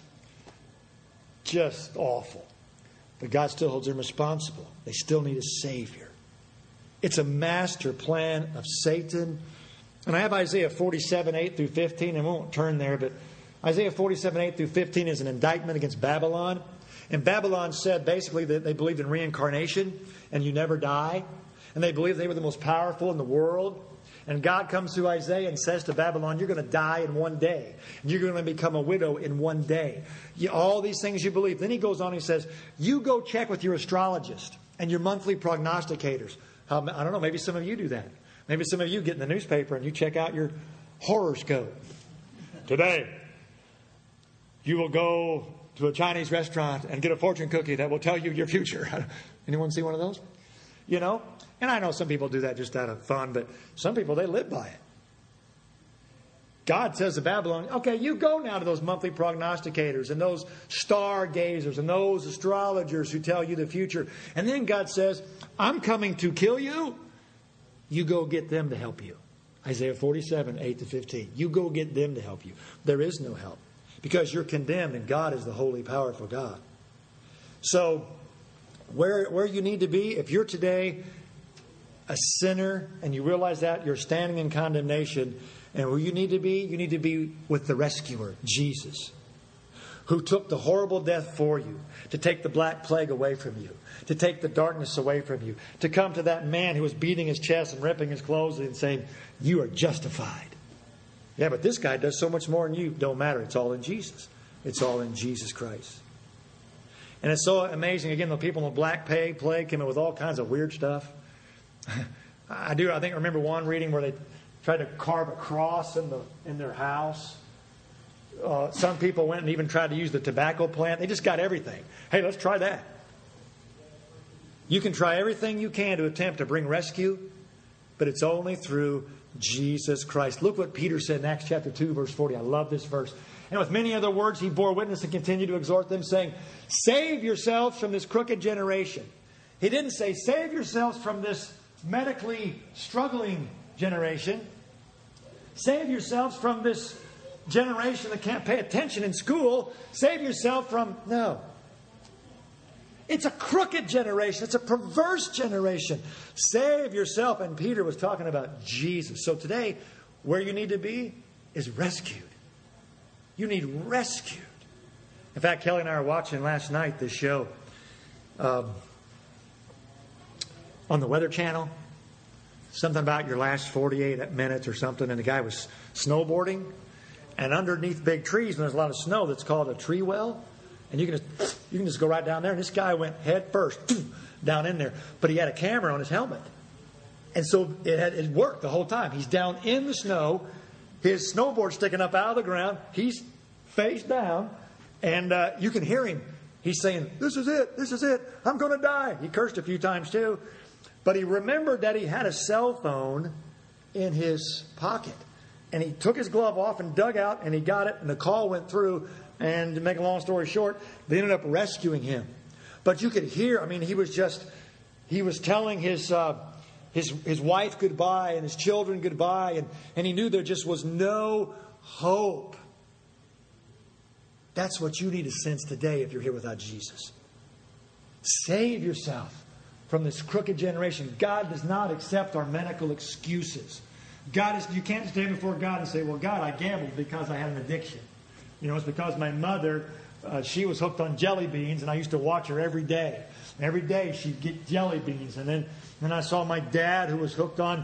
A: awful. But God still holds them responsible. They still need a Savior. It's a master plan of Satan. And I have Isaiah 47, 8 through 15, and we won't turn there, but Isaiah 47, 8 through 15 is an indictment against Babylon. And Babylon said basically that they believed in reincarnation and you never die. And they believed they were the most powerful in the world. And God comes to Isaiah and says to Babylon, you're going to die in one day. And you're going to become a widow in one day. All these things you believe. Then he goes on and he says, you go check with your astrologist and your monthly prognosticators. I don't know, maybe some of you do that. Maybe some of you get in the newspaper and you check out your horoscope. Today, you will go to a Chinese restaurant and get a fortune cookie that will tell you your future. Anyone see one of those? You know? And I know some people do that just out of fun, but some people, they live by it. God says to Babylon, okay, you go now to those monthly prognosticators and those stargazers and those astrologers who tell you the future. And then God says, I'm coming to kill you. You go get them to help you. Isaiah 47, 8 to 15. You go get them to help you. There is no help because you're condemned and God is the holy, powerful God. So where you need to be, if you're today a sinner and you realize that, you're standing in condemnation, and where you need to be with the rescuer, Jesus, who took the horrible death for you, to take the black plague away from you, to take the darkness away from you, to come to that man who was beating his chest and ripping his clothes and saying, you are justified. Yeah, but this guy does so much more than you. Don't matter. It's all in Jesus. It's all in Jesus Christ. And it's so amazing. Again, the people in the black plague came in with all kinds of weird stuff. I remember one reading where they tried to carve a cross in their house. Some people went and even tried to use the tobacco plant. They just got everything. Hey, let's try that. You can try everything you can to attempt to bring rescue, but it's only through Jesus Christ. Look what Peter said in Acts chapter 2, verse 40. I love this verse. And with many other words, he bore witness and continued to exhort them, saying, save yourselves from this crooked generation. He didn't say, save yourselves from this medically struggling generation. Save yourselves from this generation that can't pay attention in school. Save yourself from... No. It's a crooked generation. It's a perverse generation. Save yourself. And Peter was talking about Jesus. So today, where you need to be is rescued. You need rescued. In fact, Kelly and I were watching last night this show on the Weather Channel. Something about your last 48 minutes or something. And the guy was snowboarding. And underneath big trees, when there's a lot of snow, that's called a tree well. And you can just go right down there. And this guy went head first down in there. But he had a camera on his helmet. And so it worked the whole time. He's down in the snow. His snowboard sticking up out of the ground. He's face down. And you can hear him. He's saying, this is it. This is it. I'm going to die. He cursed a few times too. But he remembered that he had a cell phone in his pocket. And he took his glove off and dug out and he got it. And the call went through. And to make a long story short, they ended up rescuing him. But you could hear, he was telling his wife goodbye and his children goodbye. And he knew there just was no hope. That's what you need to sense today if you're here without Jesus. Save yourself from this crooked generation. God does not accept our medical excuses. You can't stand before God and say, well, God, I gambled because I had an addiction. It's because my mother, she was hooked on jelly beans, and I used to watch her every day. Every day she'd get jelly beans. And then I saw my dad, who was hooked on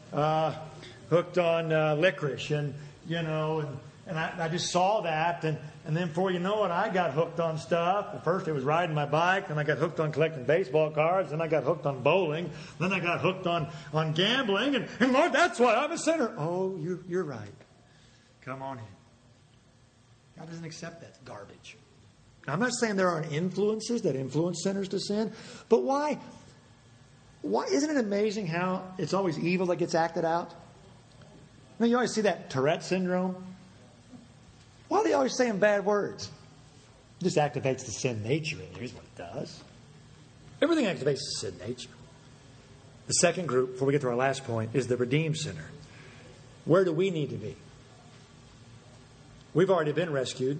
A: licorice. And I just saw that. And then before you know it, I got hooked on stuff. At first it was riding my bike. Then I got hooked on collecting baseball cards. Then I got hooked on bowling. Then I got hooked on gambling. And Lord, that's why I'm a sinner. Oh, you're right. Come on in. God doesn't accept that garbage. Now, I'm not saying there aren't influences that influence sinners to sin. But why? Why isn't it amazing how it's always evil that gets acted out? You always see that Tourette syndrome. Why are they always saying bad words? It just activates the sin nature in you, is what it does. Everything activates the sin nature. The second group, before we get to our last point, is the redeemed sinner. Where do we need to be? We've already been rescued.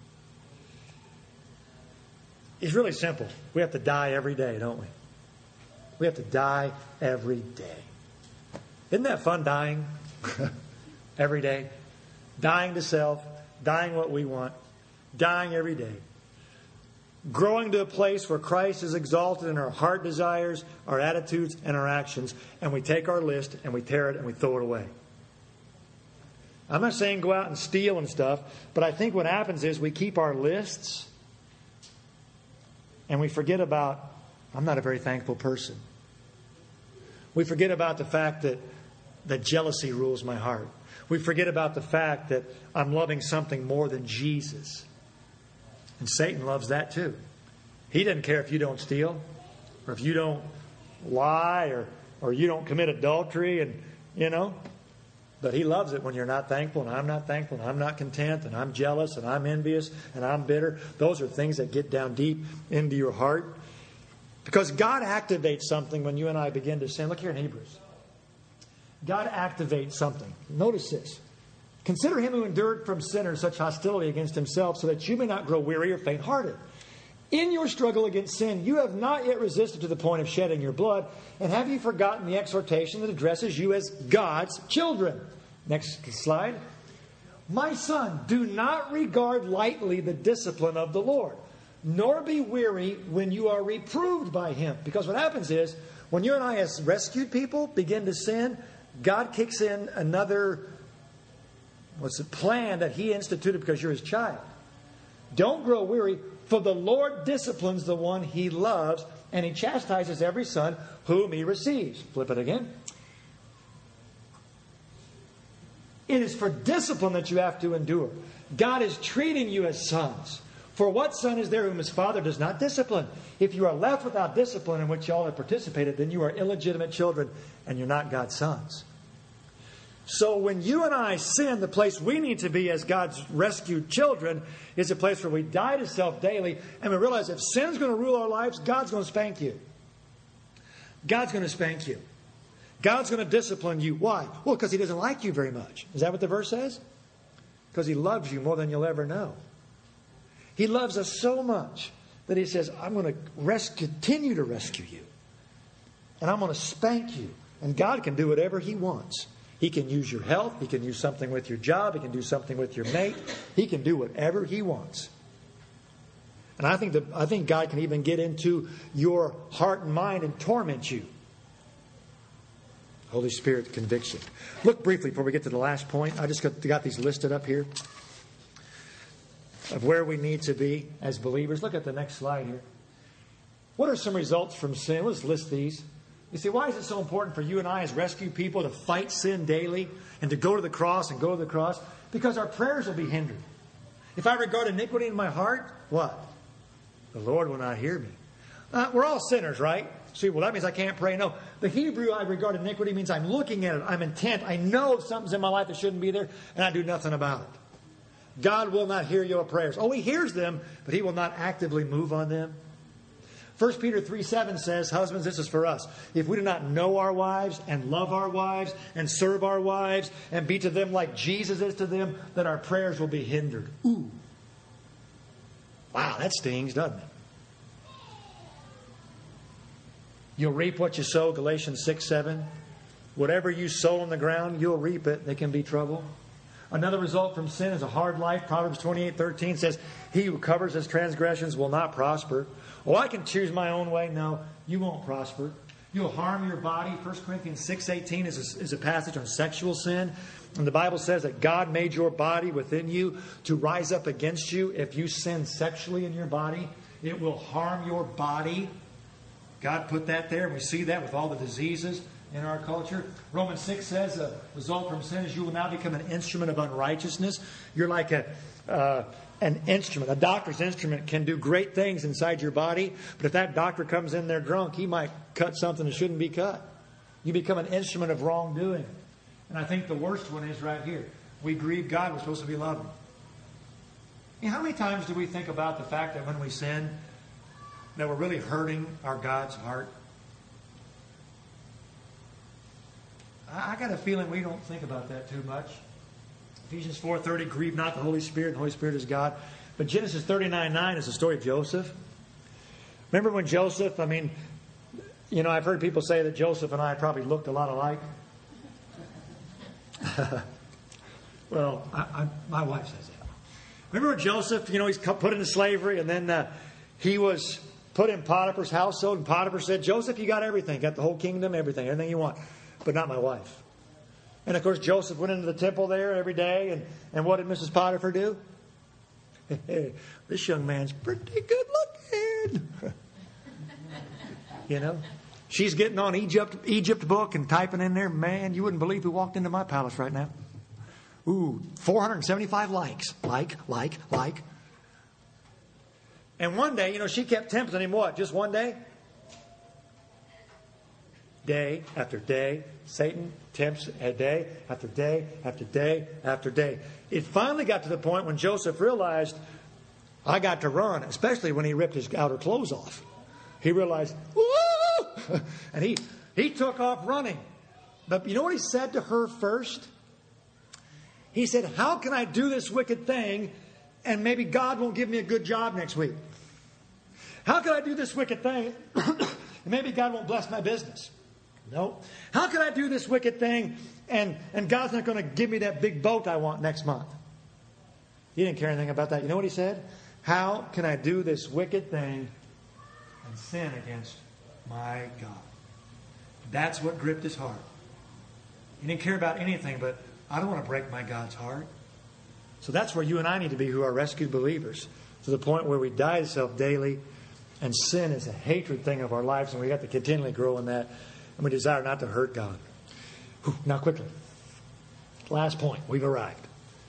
A: It's really simple. We have to die every day, don't we? We have to die every day. Isn't that fun, dying? Every day. Dying to self. Dying what we want. Dying every day. Growing to a place where Christ is exalted in our heart desires, our attitudes, and our actions. And we take our list and we tear it and we throw it away. I'm not saying go out and steal and stuff, but I think what happens is we keep our lists and we forget about, I'm not a very thankful person. We forget about the fact that jealousy rules my heart. We forget about the fact that I'm loving something more than Jesus. And Satan loves that too. He doesn't care if you don't steal, or if you don't lie, or you don't commit adultery, and but he loves it when you're not thankful, and I'm not thankful, and I'm not content, and I'm jealous, and I'm envious, and I'm bitter. Those are things that get down deep into your heart. Because God activates something when you and I begin to sin. Look here in Hebrews. God activates something. Notice this. Consider him who endured from sinners such hostility against himself, so that you may not grow weary or faint-hearted. In your struggle against sin, you have not yet resisted to the point of shedding your blood. And have you forgotten the exhortation that addresses you as God's children? Next slide. My son, do not regard lightly the discipline of the Lord, nor be weary when you are reproved by him. Because what happens is, when you and I as rescued people begin to sin, God kicks in another plan that he instituted because you're his child. Don't grow weary, for the Lord disciplines the one he loves, and he chastises every son whom he receives. Flip it again. It is for discipline that you have to endure. God is treating you as sons. For what son is there whom his father does not discipline? If you are left without discipline in which you all have participated, then you are illegitimate children and you're not God's sons. So when you and I sin, the place we need to be as God's rescued children is a place where we die to self daily, and we realize if sin's going to rule our lives, God's going to spank you. God's going to spank you. God's going to discipline you. Why? Well, because he doesn't like you very much. Is that what the verse says? Because he loves you more than you'll ever know. He loves us so much that he says, I'm going to continue to rescue you. And I'm going to spank you. And God can do whatever he wants. He can use your health. He can use something with your job. He can do something with your mate. He can do whatever he wants. And I think God can even get into your heart and mind and torment you. Holy Spirit conviction. Look briefly before we get to the last point. I just got these listed up here of where we need to be as believers. Look at the next slide here. What are some results from sin? Let's list these. You see, why is it so important for you and I as rescued people to fight sin daily and to go to the cross and go to the cross? Because our prayers will be hindered. If I regard iniquity in my heart, what? The Lord will not hear me. We're all sinners, right? See, well, that means I can't pray. No, the Hebrew I regard iniquity means I'm looking at it. I'm intent. I know something's in my life that shouldn't be there, and I do nothing about it. God will not hear your prayers. Oh, he hears them, but he will not actively move on them. 1 Peter 3:7 says, husbands, this is for us. If we do not know our wives and love our wives and serve our wives and be to them like Jesus is to them, then our prayers will be hindered. Ooh. Wow, that stings, doesn't it? You'll reap what you sow, Galatians 6:7. Whatever you sow on the ground, you'll reap it. There can be trouble. Another result from sin is a hard life. Proverbs 28:13 says, he who covers his transgressions will not prosper. Oh, I can choose my own way. No, you won't prosper. You'll harm your body. 1 Corinthians 6:18 is a passage on sexual sin. And the Bible says that God made your body within you to rise up against you. If you sin sexually in your body, it will harm your body. God put that there, and we see that with all the diseases in our culture. Romans 6 says the result from sin is you will now become an instrument of unrighteousness. You're like an instrument. A doctor's instrument can do great things inside your body, but if that doctor comes in there drunk, he might cut something that shouldn't be cut. You become an instrument of wrongdoing. And I think the worst one is right here. We grieve God. We're supposed to be loving. You know, how many times do we think about the fact that when we sin, that we're really hurting our God's heart? I got a feeling we don't think about that too much. Ephesians 4:30, grieve not the Holy Spirit. The Holy Spirit is God. But Genesis 39:9 is the story of Joseph. Remember when Joseph, I've heard people say that Joseph and I probably looked a lot alike. Well, my wife says that. Remember when Joseph, he's put into slavery, and then he was put in Potiphar's household, and Potiphar said, Joseph, you got everything. Got the whole kingdom, everything you want, but not my wife. And of course, Joseph went into the temple there every day, and what did Mrs. Potiphar do? Hey, this young man's pretty good looking. She's getting on Egypt book and typing in there, man, you wouldn't believe who walked into my palace right now. Ooh, 475 likes. Like. And one day, she kept tempting him what? Just one day? Day after day. Satan tempts day after day after day after day. It finally got to the point when Joseph realized, I got to run, especially when he ripped his outer clothes off. He realized, woo! And he took off running. But you know what he said to her first? He said, how can I do this wicked thing and maybe God won't give me a good job next week? How can I do this wicked thing and maybe God won't bless my business? No. How can I do this wicked thing and God's not going to give me that big boat I want next month? He didn't care anything about that. You know what he said? How can I do this wicked thing and sin against my God? That's what gripped his heart. He didn't care about anything, but I don't want to break my God's heart. So that's where you and I need to be, who are rescued believers, to the point where we die to self daily, and sin is a hatred thing of our lives, and we have to continually grow in that, and we desire not to hurt God. Now quickly, last point, we've arrived.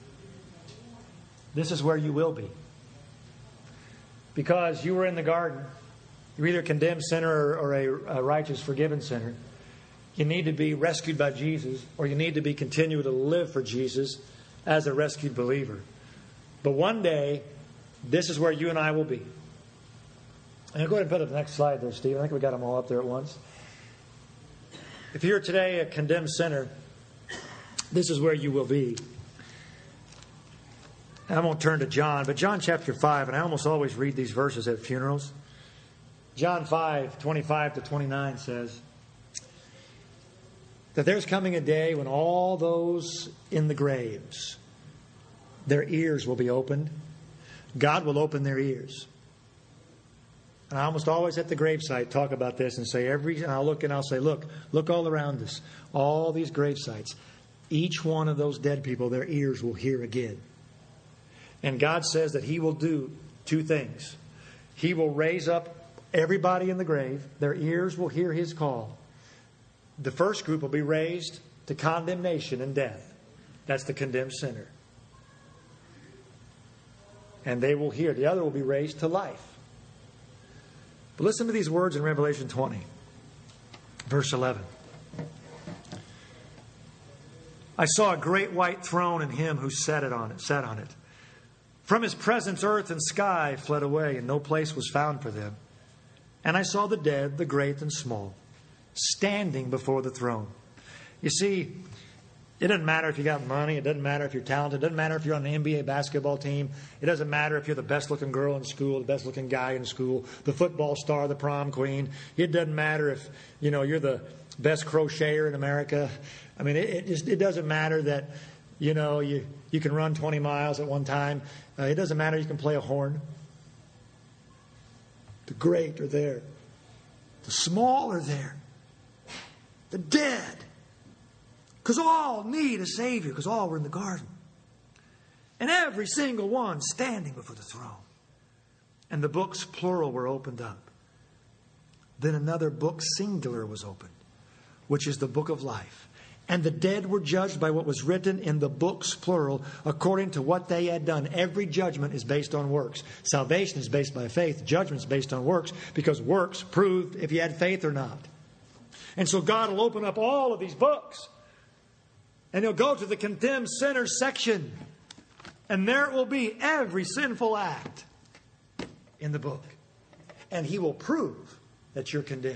A: This is where you will be. Because you were in the garden, you're either a condemned sinner or a righteous, forgiven sinner. You need to be rescued by Jesus, or you need to be continuing to live for Jesus as a rescued believer. But one day, this is where you and I will be. And go ahead and put up the next slide there, Steve. I think we got them all up there at once. If you're today a condemned sinner, this is where you will be. And I won't turn to John, but John chapter 5, and I almost always read these verses at funerals. John 5:25-29 says that there's coming a day when all those in the graves, their ears will be opened. God will open their ears. And I almost always at the gravesite talk about this and say and I'll look and I'll say, look all around us, all these gravesites, each one of those dead people, their ears will hear again. And God says that He will do two things. He will raise up everybody in the grave. Their ears will hear His call. The first group will be raised to condemnation and death. That's the condemned sinner. And they will hear. The other will be raised to life. But listen to these words in Revelation 20, verse 11. I saw a great white throne and Him who sat on it. From His presence, earth and sky fled away, and no place was found for them. And I saw the dead, the great and small, standing before the throne. You see, it doesn't matter if you got money. It doesn't matter if you're talented. It doesn't matter if you're on the NBA basketball team. It doesn't matter if you're the best-looking girl in school, the best-looking guy in school, the football star, the prom queen. It doesn't matter if, you're the best crocheter in America. I mean, it doesn't matter that, you can run 20 miles at one time. It doesn't matter you can play a horn. The great are there. The small are there. The dead. Because all need a Savior. Because all were in the garden. And every single one standing before the throne. And the books, plural, were opened up. Then another book, singular, was opened, which is the book of life. And the dead were judged by what was written in the books, plural, according to what they had done. Every judgment is based on works. Salvation is based by faith. Judgment is based on works, because works proved if you had faith or not. And so God will open up all of these books. And he'll go to the condemned sinner section. And there it will be, every sinful act in the book. And he will prove that you're condemned.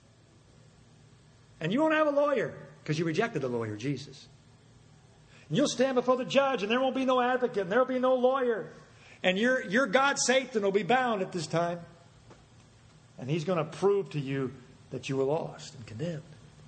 A: And you won't have a lawyer because you rejected the lawyer, Jesus. And you'll stand before the judge and there won't be no advocate and there will be no lawyer. And your God, Satan, will be bound at this time. And he's going to prove to you that you were lost and condemned.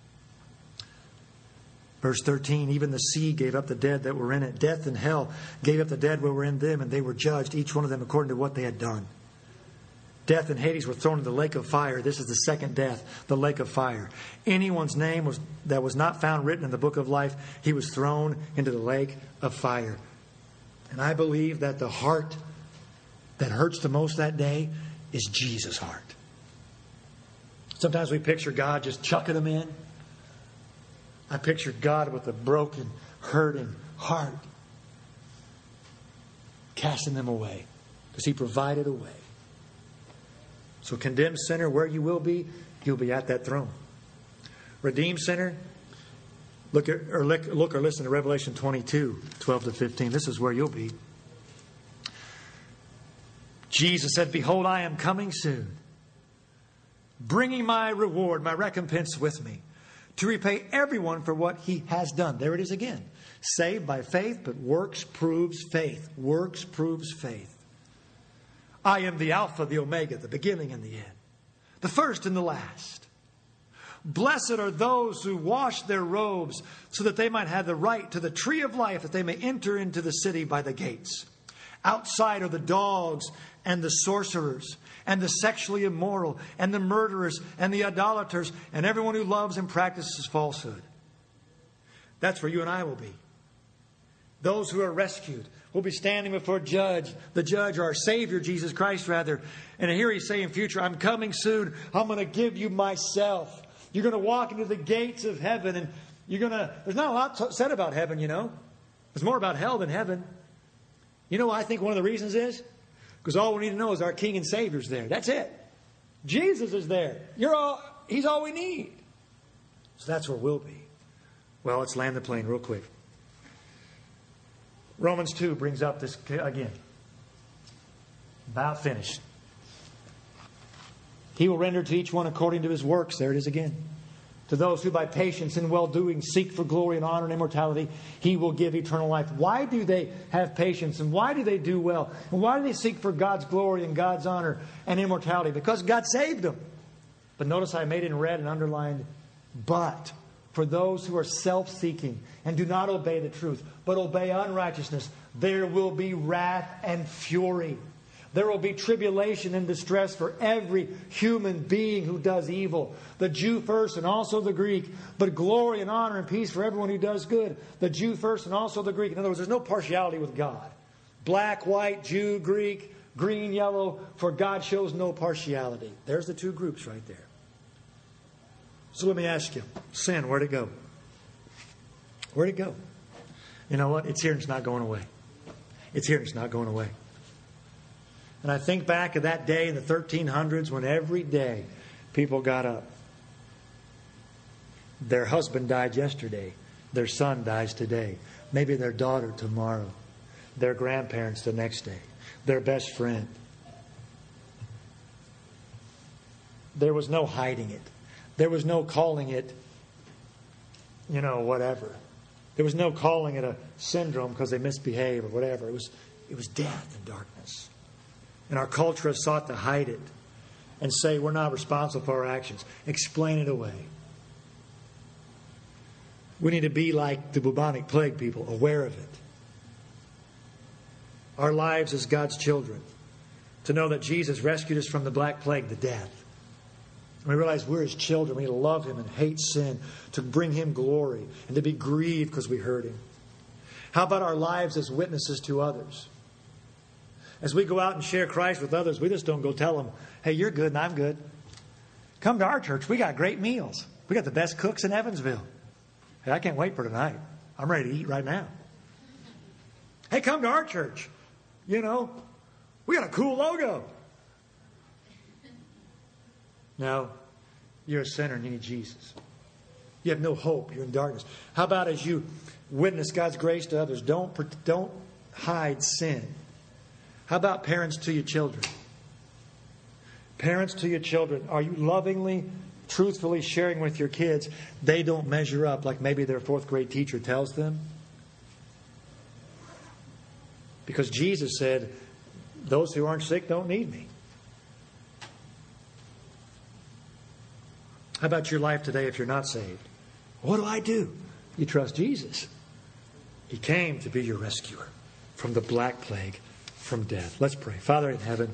A: Verse 13, even the sea gave up the dead that were in it. Death and hell gave up the dead that were in them, and they were judged, each one of them according to what they had done. Death and Hades were thrown into the lake of fire. This is the second death, the lake of fire. Anyone's name that was not found written in the book of life, he was thrown into the lake of fire. And I believe that the heart that hurts the most that day is Jesus' heart. Sometimes we picture God just chucking them in. I pictured God with a broken, hurting heart, casting them away because He provided a way. So condemned sinner, where you will be, you'll be at that throne. Redeemed sinner, look or listen to Revelation 22, 12 to 15. This is where you'll be. Jesus said, "Behold, I am coming soon, bringing my reward, my recompense with me, to repay everyone for what he has done." There it is again. Saved by faith, but works proves faith. Works proves faith. I am the Alpha, the Omega, the beginning and the end, the first and the last. Blessed are those who wash their robes so that they might have the right to the tree of life, that they may enter into the city by the gates. Outside are the dogs and the sorcerers and the sexually immoral and the murderers and the idolaters and everyone who loves and practices falsehood. That's where you and I will be. Those who are rescued will be standing before the judge, or our Savior, Jesus Christ, rather. And here He's saying, future, I'm coming soon. I'm going to give you myself. You're going to walk into the gates of heaven, and there's not a lot said about heaven, you know. There's more about hell than heaven. You know what I think one of the reasons is? Because all we need to know is our King and Savior's there. That's it. Jesus is there. He's all we need. So that's where we'll be. Well, let's land the plane real quick. Romans 2 brings up this again. About finished. He will render to each one according to his works. There it is again. To those who by patience and well-doing seek for glory and honor and immortality, He will give eternal life. Why do they have patience? And why do they do well? And why do they seek for God's glory and God's honor and immortality? Because God saved them. But notice I made it in red and underlined, but for those who are self-seeking and do not obey the truth, but obey unrighteousness, there will be wrath and fury. There will be tribulation and distress for every human being who does evil. The Jew first and also the Greek. But glory and honor and peace for everyone who does good. The Jew first and also the Greek. In other words, there's no partiality with God. Black, white, Jew, Greek, green, yellow. For God shows no partiality. There's the two groups right there. So let me ask you. Sin, where'd it go? Where'd it go? You know what? It's here and it's not going away. It's here and it's not going away. And I think back of that day in the 1300s when every day people got up. Their husband died yesterday. Their son dies today. Maybe their daughter tomorrow. Their grandparents the next day. Their best friend. There was no hiding it. There was no calling it, whatever. There was no calling it a syndrome because they misbehave or whatever. It was death and darkness. And our culture has sought to hide it and say we're not responsible for our actions. Explain it away. We need to be like the bubonic plague people, aware of it. Our lives as God's children, to know that Jesus rescued us from the black plague, the death. And we realize we're His children. We need to love Him and hate sin, to bring Him glory and to be grieved because we hurt Him. How about our lives as witnesses to others? As we go out and share Christ with others, we just don't go tell them, hey, you're good and I'm good. Come to our church. We got great meals. We got the best cooks in Evansville. Hey, I can't wait for tonight. I'm ready to eat right now. Hey, come to our church. We got a cool logo. No, you're a sinner and you need Jesus. You have no hope. You're in darkness. How about as you witness God's grace to others, don't hide sin. How about parents to your children? Parents to your children, are you lovingly, truthfully sharing with your kids they don't measure up like maybe their fourth grade teacher tells them? Because Jesus said, those who aren't sick don't need me. How about your life today if you're not saved? What do I do? You trust Jesus. He came to be your rescuer from the black plague, from death. Let's pray. Father in heaven,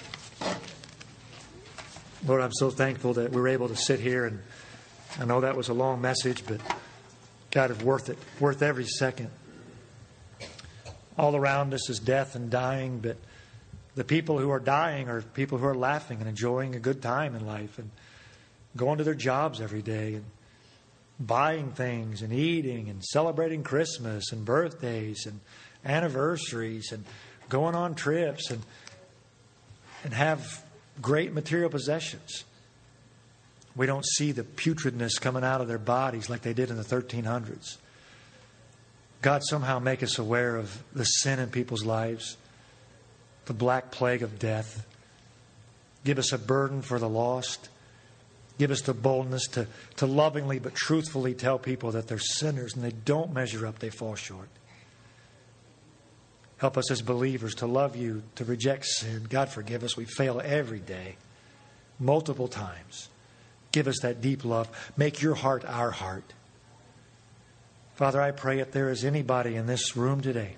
A: Lord, I'm so thankful that we were able to sit here, and I know that was a long message, but God, it's worth it. Worth every second. All around us is death and dying, but the people who are dying are people who are laughing and enjoying a good time in life and going to their jobs every day and buying things and eating and celebrating Christmas and birthdays and anniversaries and going on trips and have great material possessions. We don't see the putridness coming out of their bodies like they did in the 1300s. God, somehow make us aware of the sin in people's lives, the black plague of death. Give us a burden for the lost. Give us the boldness to lovingly but truthfully tell people that they're sinners and they don't measure up, they fall short. Help us as believers to love you, to reject sin. God, forgive us. We fail every day, multiple times. Give us that deep love. Make your heart our heart. Father, I pray if there is anybody in this room today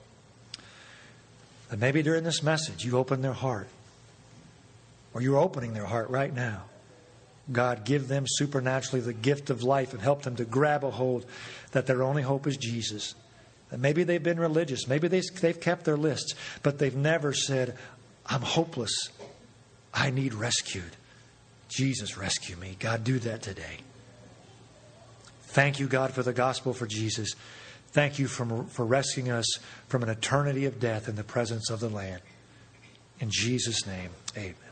A: that maybe during this message you open their heart, or you're opening their heart right now. God, give them supernaturally the gift of life and help them to grab a hold that their only hope is Jesus. That maybe they've been religious. Maybe they've kept their lists, but they've never said, I'm hopeless. I need rescued. Jesus, rescue me. God, do that today. Thank you, God, for the gospel for Jesus. Thank you for rescuing us from an eternity of death in the presence of the Lamb. In Jesus' name, amen.